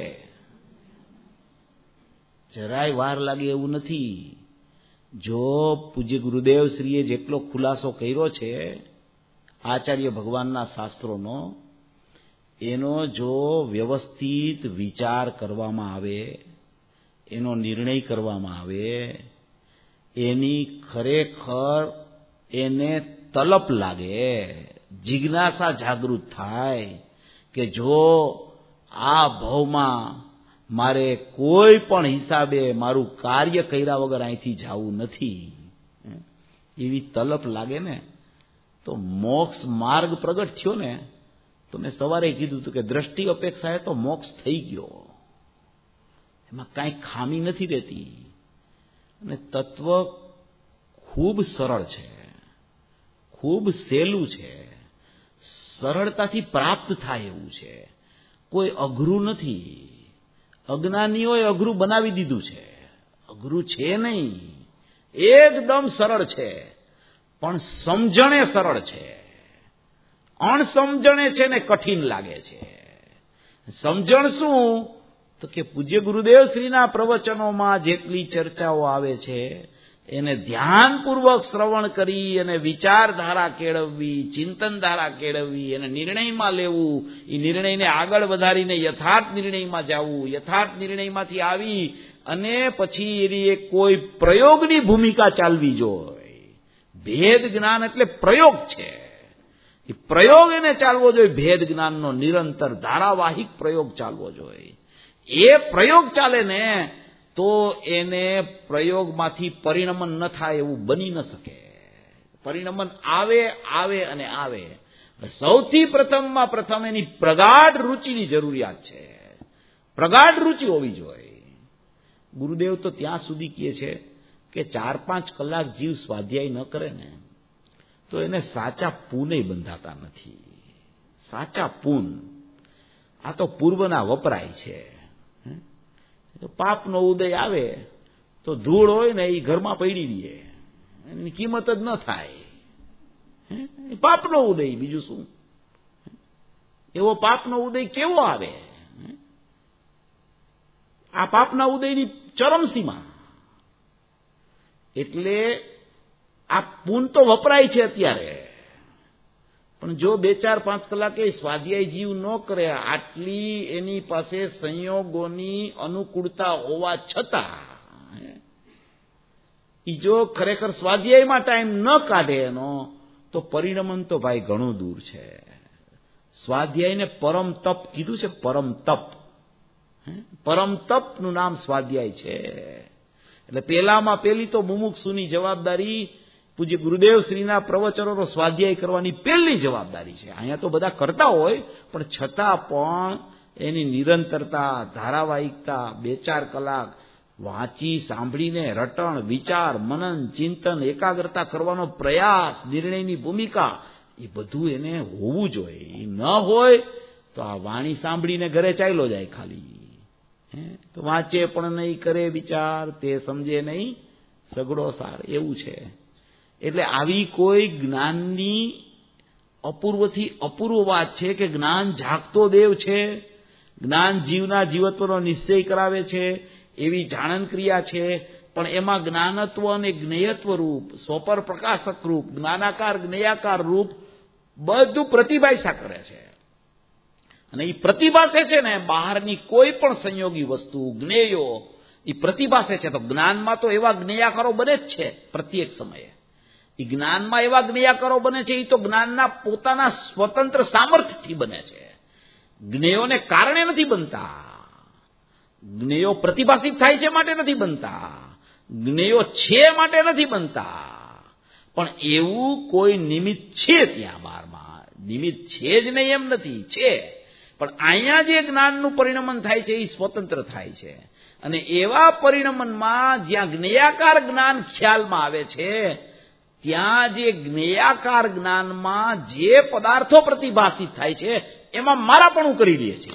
જરાય વાર લાગે એવું નથી. જો પૂજ્ય ગુરુદેવ શ્રીએ જેટલો ખુલાસો કર્યો છે આચાર્ય ભગવાનના શાસ્ત્રોનો, એનો જો વ્યવસ્થિત વિચાર કરવામાં આવે, એનો નિર્ણય કરવામાં આવે, એની ખરેખર એને તલપ લાગે, જિજ્ઞાસા જાગૃત થાય કે જો આ ભવમાં મારે કોઈ પણ હિસાબે મારું કાર્ય કર્યા વગર અહીંથી જવું નથી, એવી તલપ લાગે ને તો મોક્ષ માર્ગ પ્રગટ થયો ને. તો મેં સવારે કીધું હતું કે દ્રષ્ટિ અપેક્ષાએ તો મોક્ષ થઈ ગયો, એમાં કાંઈ ખામી નથી રહેતી. અને તત્વ ખૂબ સરળ છે, ખૂબ સહેલું છે, સરળતાથી પ્રાપ્ત થાય એવું છે, કોઈ અઘરું નથી. અજ્ઞાનીઓએ અઘરું બનાવી દીધું છે. અઘરું છે નહીં, એકદમ સરળ છે, પણ સમજણે સરળ છે. અણસમજણે છે ને કઠિન લાગે છે. સમજણ શું? તો કે પૂજ્ય ગુરુદેવ શ્રીના પ્રવચનોમાં જેટલી ચર્ચાઓ આવે છે એને ધ્યાનપૂર્વક શ્રવણ કરી અને વિચારધારા કેળવવી, ચિંતનધારા કેળવવી, અને નિર્ણયમાં લેવું, એ નિર્ણયને આગળ વધારીને યથાર્થ નિર્ણયમાં જવું, યથાર્થ નિર્ણયમાંથી આવી અને પછી એની એક કોઈ પ્રયોગની ભૂમિકા ચાલવી જોઈએ. ભેદ જ્ઞાન એટલે પ્રયોગ છે. એ પ્રયોગ એને ચાલવો જોઈએ. ભેદ જ્ઞાનનો નિરંતર ધારાવાહિક પ્રયોગ ચાલવો જોઈએ. એ પ્રયોગ ચાલે ને તો એને પ્રયોગમાંથી પરિણમન ન થાય એવું બની ન શકે. પરિણમન આવે આવે અને આવે. સૌથી પ્રથમમાં પ્રથમ એની પ્રગાઢ રુચિની જરૂરિયાત છે. પ્રગાઢ રુચિ હોવી જોઈએ. ગુરુદેવ તો ત્યાં સુધી કહે છે કે ચાર પાંચ કલાક જીવ સ્વાધ્યાય ન કરે ને તો એને સાચા પૂને બંધાતા નથી. સાચા પૂન આ તો પૂર્વના વપરાય છે. તો પાપનો ઉદય આવે તો ધૂળ હોય ને એ ઘરમાં પડી રહીએ, એની કિંમત જ ન થાય. પાપનો ઉદય, બીજું શું? એવો પાપનો ઉદય કેવો આવે? આ પાપના ઉદયની ચરમસીમા. એટલે આ પૂન તો વપરાય છે અત્યારે, પણ જો બે ચાર પાંચ કલાકે સ્વાધ્યાય જીવ ન કરે, આટલી એની પાસે સંયોગોની અનુકૂળતા હોવા છતાં ઈ જો ખરેખર સ્વાધ્યાયમાં ટાઈમ ન કાઢે એનો, તો પરિણમન તો ભાઈ ઘણું દૂર છે. સ્વાધ્યાયને પરમ તપ કીધું છે. પરમ તપ, પરમ તપનું નામ સ્વાધ્યાય છે. એટલે પેલામાં પેલી તો મુમુક્ષુની જવાબદારી પૂજ્ય ગુરુદેવ શ્રીના પ્રવચનોનો સ્વાધ્યાય કરવાની પહેલી જવાબદારી છે. અહીંયા તો બધા કરતા હોય, પણ છતાં પણ એની નિરંતરતા, ધારાવાહિકતા, બે ચાર કલાક વાંચી સાંભળીને રટણ, વિચાર, મનન, ચિંતન, એકાગ્રતા કરવાનો પ્રયાસ, નિર્ણયની ભૂમિકા, એ બધું એને હોવું જોઈએ. એ ન હોય તો આ વાણી સાંભળીને ઘરે ચાલ્યો જાય ખાલી. તો વાંચે પણ નહીં, કરે વિચાર, તે સમજે નહીં સગડો સાર, એવું છે. એટલે આવી કોઈ જ્ઞાનની અપૂર્વથી અપૂર્વ વાત છે કે જ્ઞાન જાગતો દેવ છે, જ્ઞાન જીવના જીવત્વનો નિશ્ચય કરાવે છે, એવી જાણન ક્રિયા છે. પણ એમાં જ્ઞાનત્વ અને જ્ઞેયત્વ રૂપ, સ્વપર પ્રકાશક રૂપ, જ્ઞાનાકાર જ્ઞેયાકાર રૂપ બધું પ્રતિભાષા કરે છે. અને એ પ્રતિભાષે છે ને બહારની કોઈ પણ સંયોગી વસ્તુ, જ્ઞેયો, એ પ્રતિભાષે છે. તો જ્ઞાનમાં તો એવા જ્ઞેયાકારો બને જ છે પ્રત્યેક સમયે. એ જ્ઞાનમાં એવા જ્ઞેયાકારો બને છે, એ તો જ્ઞાનના પોતાના સ્વતંત્ર સામર્થ્યથી બને છે. જ્ઞેયોને કારણે નથી બનતા. જ્ઞેયો પ્રતિભાષિત થાય છે માટે નથી બનતા, જ્ઞેયો છે માટે નથી બનતા. પણ એવું કોઈ નિમિત્ત છે ત્યાં બહારમાં. નિમિત્ત છે જ નહીં એમ નથી, છે. પણ અહીંયા જે જ્ઞાનનું પરિણમન થાય છે એ સ્વતંત્ર થાય છે. અને એવા પરિણમનમાં જ્યાં જ્ઞેયાકાર જ્ઞાન ખ્યાલમાં આવે છે, ત્યાં જે જ્ઞેયાકાર જ્ઞાનમાં જે પદાર્થો પ્રતિભાષિત થાય છે એમાં મારાપણું કરી લે છે.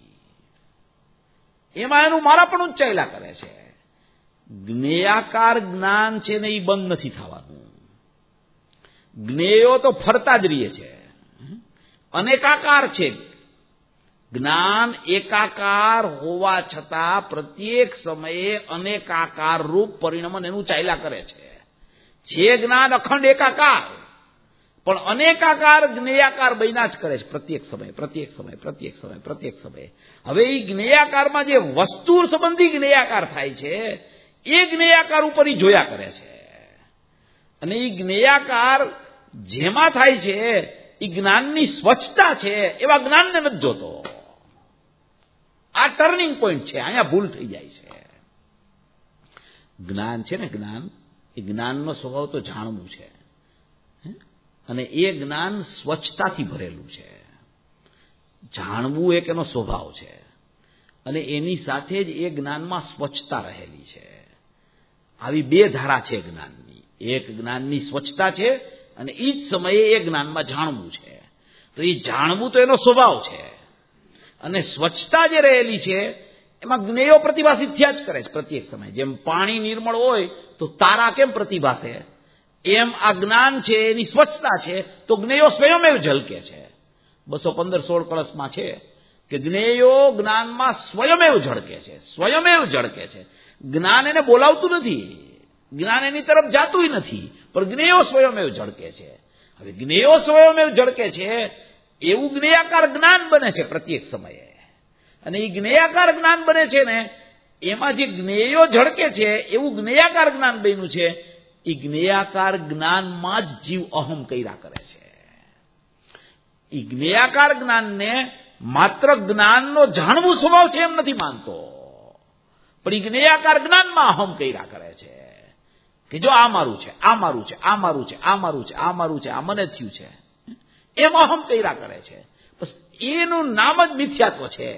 એમાં એનું મારાપણું જ ચાલ્યા કરે છે. જ્ઞેયાકાર જ્ઞાન છે ને એ બંધ નથી થવાનું. જ્ઞેયો તો ફરતા જ રહીએ છે. અનેકાકાર છે જ્ઞાન. એકાકાર હોવા છતાં પ્રત્યેક સમયે અનેકાકાર રૂપ પરિણમન એનું ચાલ્યા કરે છે. છે જ્ઞાન અખંડ એકાકાર, પણ અનેકાકાર જ્ઞેયાકાર બન્યા જ કરે છે પ્રત્યેક સમય પ્રત્યેક સમય પ્રત્યેક સમય પ્રત્યેક સમય. હવે એ જ્ઞેયાકારમાં જે વસ્તુ સંબંધી જ્ઞેયાકાર થાય છે એ જ્ઞેયાકાર ઉપર એ જોયા કરે છે. અને એ જ્ઞેયાકાર જેમાં થાય છે એ જ્ઞાનની સ્વચ્છતા છે, એવા જ્ઞાનને નથી જોતો. આ ટર્નિંગ પોઈન્ટ છે. અહીંયા ભૂલ થઈ જાય છે. જ્ઞાન છે ને, જ્ઞાન, એ જ્ઞાનનો સ્વભાવ તો જાણવું છે. અને એ જ્ઞાન સ્વચ્છતાથી ભરેલું છે. જાણવું એક એનો સ્વભાવ છે. અને એની સાથે જ એ જ્ઞાનમાં સ્વચ્છતા રહેલી છે. આવી બે ધારા છે જ્ઞાનની. એક જ્ઞાનની સ્વચ્છતા છે અને એ જ સમયે એ જ્ઞાનમાં જાણવું છે. તો એ જાણવું તો એનો સ્વભાવ છે. અને સ્વચ્છતા જે રહેલી છે એમાં જ્ઞેયો પ્રતિભાષિત થયા જ કરે છે પ્રત્યેક સમય. જેમ પાણી નિર્મળ હોય તો તારા કેમ પ્રતિભાષે, એમ આ જ્ઞાન છે એની સ્વચ્છતા છે તો જ્ઞેયો સ્વયમેવ ઝલકે છે. બસો પંદર સોળ કળશમાં છે કે જ્ઞેયો જ્ઞાનમાં સ્વયમેવ ઝળકે છે. સ્વયમેવ ઝળકે છે. જ્ઞાન એને બોલાવતું નથી, જ્ઞાન એની તરફ જાતું નથી, પણ જ્ઞેયો સ્વયમેવ ઝળકે છે. હવે જ્ઞેયો સ્વયમેવ ઝળકે છે એવું જ્ઞેયાકાર જ્ઞાન બને છે પ્રત્યેક સમયે. અને એ જ્ઞેયાકાર જ્ઞાન બને છે ને એમાં જે જ્ઞેયો ઝળકે છે એવું જ્ઞેયાકાર જ્ઞાન બન્યું છે. એ જ્ઞેયાકાર જ્ઞાનમાં જ જીવ અહમ કર્યા કરે છે. એ જ્ઞેયાકાર જ્ઞાનને માત્ર જ્ઞાનનો જાણવું સ્વભાવ છે એમ નથી માનતો, પણ એ જ્ઞેયાકાર જ્ઞાનમાં અહમ કર્યા કરે છે કે જો આ મારું છે, આ મારું છે, આ મારું છે, આ મારું છે, આ મારું છે, આ મને થયું છે, એમ અહમ કર્યા કરે છે. બસ એનું નામ જ મિથ્યાત્વ છે,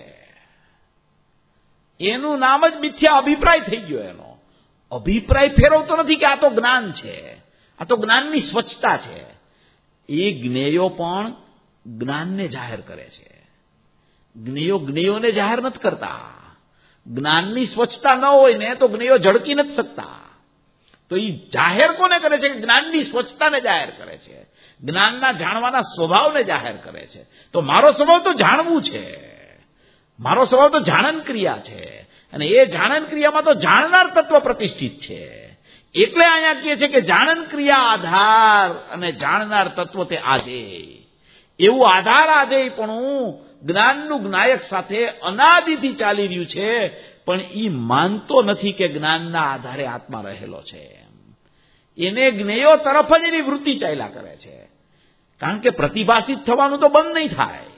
એનું નામ જ મિથ્યા અભિપ્રાય થઈ ગયો. એનો અભિપ્રાય ફેરવતો નથી કે આ તો જ્ઞાન છે, આ તો જ્ઞાનની સ્વચ્છતા છે. એ જ્ઞેયો પણ જ્ઞાનને જાહેર કરે છે. જ્ઞેયો જ્ઞેયોને જાહેર નથી કરતા. જ્ઞાનની સ્વચ્છતા ન હોય ને તો જ્ઞેયો ઝળકી નથી શકતા. તો એ જાહેર કોને કરે છે? જ્ઞાનની સ્વચ્છતાને જાહેર કરે છે, જ્ઞાનના જાણવાના સ્વભાવને જાહેર કરે છે. તો મારો સ્વભાવ તો જાણવું છે, મારો સ્વભાવ તો જાણન ક્રિયા છે, અને એ જાણન ક્રિયામાં તો જાણનાર તત્વ પ્રતિષ્ઠિત છે. એટલે અહીંયા કહે છે કે જાણન ક્રિયા આધાર અને જાણનાર તત્વ તે આધેય. એવું આધાર આધેયપણું જ્ઞાનનું જ્ઞાયક સાથે અનાદિથી ચાલી રહ્યું છે, પણ એ માનતો નથી કે જ્ઞાનના આધારે આત્મા રહેલો છે. એને જ્ઞેયો તરફ જ એની વૃત્તિ ચાલ્યા કરે છે, કારણ કે પ્રતિભાસિત થવાનું તો બંધ નહીં થાય.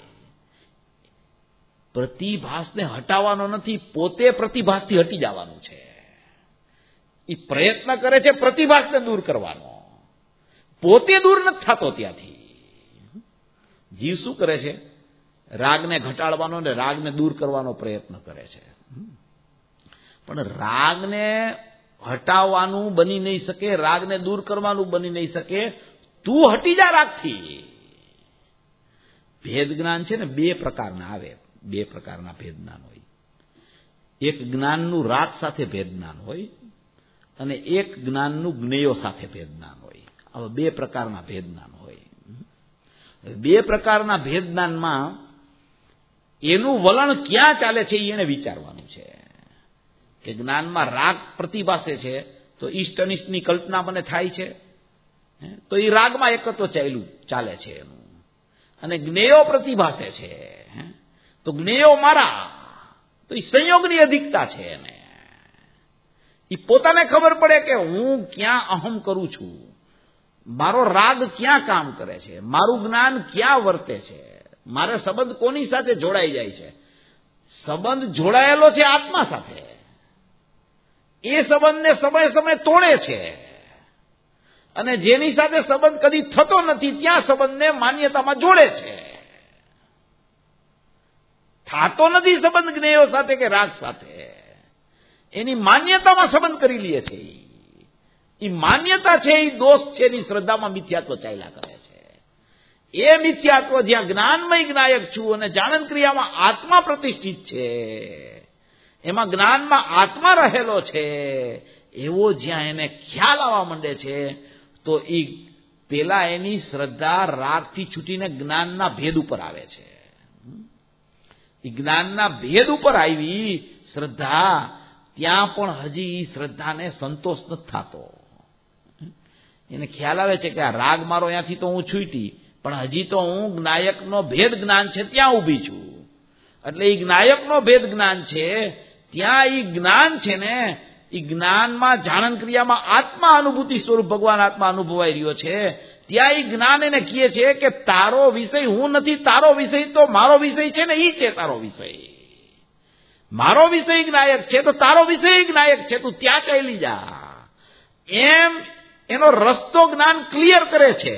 પ્રતિભાસને હટાવવાનો નથી, પોતે પ્રતિભાસથી હટી જવાનું છે. એ પ્રયત્ન કરે છે પ્રતિભાસને દૂર કરવાનો, પોતે દૂર નથી થતો ત્યાંથી. જીવ શું કરે છે? રાગને ઘટાડવાનો ને રાગને દૂર કરવાનો પ્રયત્ન કરે છે, પણ રાગને હટાવવાનું બની નહીં શકે, રાગને દૂર કરવાનું બની નહીં શકે. તું હટી જા રાગથી. ભેદ જ્ઞાન છે ને બે પ્રકારના આવે, બે પ્રકારના ભેદ જ્ઞાન હોય. એક જ્ઞાનનું રાગ સાથે ભેદ જ્ઞાન હોય, અને એક જ્ઞાનનું જ્ઞેયો સાથે ભેદ જ્ઞાન હોય. આવા બે પ્રકારના ભેદ જ્ઞાન હોય. બે પ્રકારના ભેદ જ્ઞાનમાં એનું વલણ ક્યાં ચાલે છે એને વિચારવાનું છે. કે જ્ઞાનમાં રાગ પ્રતિભાસે છે તો ઈષ્ટ અનિષ્ટની કલ્પના મને થાય છે, તો એ રાગમાં એકત્વ ચાલ્યું ચાલે છે એનું. અને જ્ઞેયો પ્રતિભાસે છે તો જ્ઞેયો મારા, તો એ સંયોગની અધિકતા છે. એને એ પોતાને ખબર પડે કે હું ક્યાં અહમ કરું છું, મારો રાગ ક્યાં કામ કરે છે, મારું જ્ઞાન ક્યાં વર્તે છે, મારે સંબંધ કોની સાથે જોડાઈ જાય છે. સંબંધ જોડાયેલો છે આત્મા સાથે. એ સંબંધને સમય સમય તોડે છે, અને જેની સાથે સંબંધ કદી થતો નથી ત્યાં સંબંધને માન્યતામાં જોડે છે. થાતો નથી સંબંધ જ્ઞેયો સાથે કે રાગ સાથે, એની માન્યતામાં સંબંધ કરી લે છે. એ માન્યતા છે એ દોષ છે, એની શ્રદ્ધામાં મિથ્યાત્વ ચાલ્યા કરે છે. એ મિથ્યાત્વ જ્યાં જ્ઞાનમય જ્ઞાયક છું અને જાણન ક્રિયામાં આત્મા પ્રતિષ્ઠિત છે, એમાં જ્ઞાનમાં આત્મા રહેલો છે, એવો જ્યાં એને ખ્યાલ આવવા માંડે છે, તો એ પેલા એની શ્રદ્ધા રાગથી છૂટીને જ્ઞાનના ભેદ ઉપર આવે છે. એ જ્ઞાનના ભેદ ઉપર આવી શ્રદ્ધા, ત્યાં પણ હજી શ્રદ્ધાને સંતોષ નથી થતો. એને ખ્યાલ આવે છે કે આ રાગ મારો ત્યાંથી તો હું છૂટી, પણ હજી તો હું જ્ઞાયકનો ભેદ જ્ઞાન છે ત્યાં ઊભી છું. એટલે એ જ્ઞાયકનો ભેદ જ્ઞાન છે, ત્યાં એ જ્ઞાન છે ને, એ જ્ઞાનમાં જાણન ક્રિયામાં આત્મા અનુભૂતિ સ્વરૂપ ભગવાન આત્મા અનુભવાઈ રહ્યો છે. ત્યાં એ જ્ઞાન એને કહે છે કે તારો વિષય હું નથી, તારો વિષય તો મારો વિષય છે ને, ઈ છે તારો વિષય. મારો વિષય જ્ઞાયક છે તો તારો વિષય જ્ઞાયક છે, તું ત્યાં ચાલી જા. એમ એનો રસ્તો જ્ઞાન ક્લિયર કરે છે.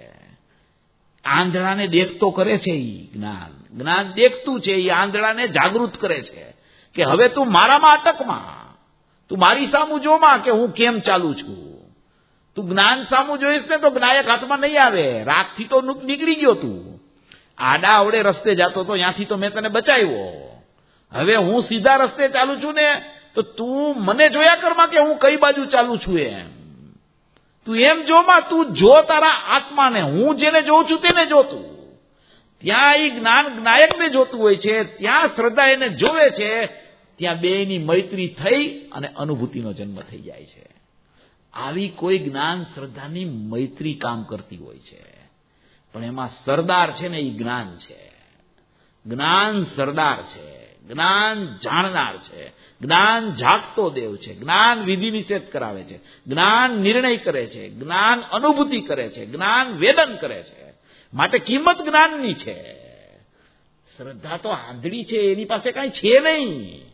આંધળાને દેખતો કરે છે. એ જ્ઞાન જ્ઞાન દેખતું છે, એ આંધળાને જાગૃત કરે છે કે હવે તું મારામાં અટકમાં, તું મારી સામું જોમાં કે હું કેમ ચાલુ છું. તું જ્ઞાન સામું જોઈશ ને તો જ્ઞાયક હાથમાં નહીં આવે. રાગથી તો નીકળી ગયો તું, આડા અવડે રસ્તે જતો તો ત્યાંથી તો મેં તને બચાવ્યો. હવે હું સીધા રસ્તે ચાલુ છું ને, તો તું મને જોયા કરમાં કે હું કઈ બાજુ ચાલુ છું. એમ તું એમ જોમાં, તું જો તારા આત્માને, હું જેને જોઉં છું તેને જોતું. ત્યાં એ જ્ઞાન જ્ઞાયકને જોતું હોય છે, ત્યાં શ્રદ્ધા એને જોવે છે, ત્યાં બેની મૈત્રી થઈ અને અનુભૂતિનો જન્મ થઈ જાય છે. આવી કોઈ જ્ઞાન શ્રદ્ધાની મૈત્રી કામ કરતી હોય છે, પણ એમાં સરદાર છે ને એ જ્ઞાન છે. જ્ઞાન સરદાર છે, જ્ઞાન જાણનાર છે, જ્ઞાન જાગતો દેવ છે, જ્ઞાન વિધિ નિષેધ કરાવે છે, જ્ઞાન નિર્ણય કરે છે, જ્ઞાન અનુભૂતિ કરે છે, જ્ઞાન વેદન કરે છે. માટે કિંમત જ્ઞાનની છે. શ્રદ્ધા તો આંધળી છે, એની પાસે કાંઈ છે નહીં.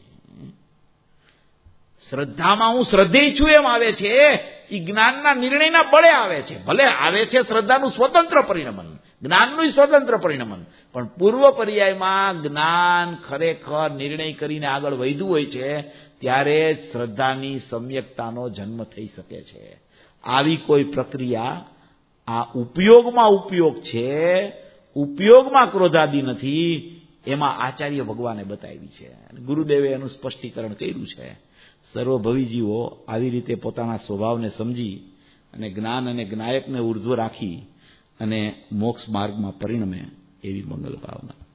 શ્રદ્ધામાં હું શ્રદ્ધેય છું એમ આવે છે, એ જ્ઞાનના નિર્ણયના બળે આવે છે. ભલે આવે છે શ્રદ્ધાનું સ્વતંત્ર પરિણમન, જ્ઞાનનું સ્વતંત્ર પરિણમન, પણ પૂર્વ પર્યાયમાં જ્ઞાન ખરેખર નિર્ણય કરીને આગળ વધ્યું હોય છે ત્યારે જ શ્રદ્ધાની સમ્યકતાનો જન્મ થઈ શકે છે. આવી કોઈ પ્રક્રિયા આ ઉપયોગમાં ઉપયોગ છે, ઉપયોગમાં ક્રોધાદી નથી, એમાં આચાર્ય ભગવાને બતાવી છે. ગુરુદેવે એનું સ્પષ્ટીકરણ કર્યું છે. સર્વભવીજીવો આવી રીતે પોતાના સ્વભાવને સમજી અને જ્ઞાન અને જ્ઞાયકને ઉર્ધ્વ રાખી અને મોક્ષ માર્ગમાં પરિણમે એવી મંગલ ભાવના.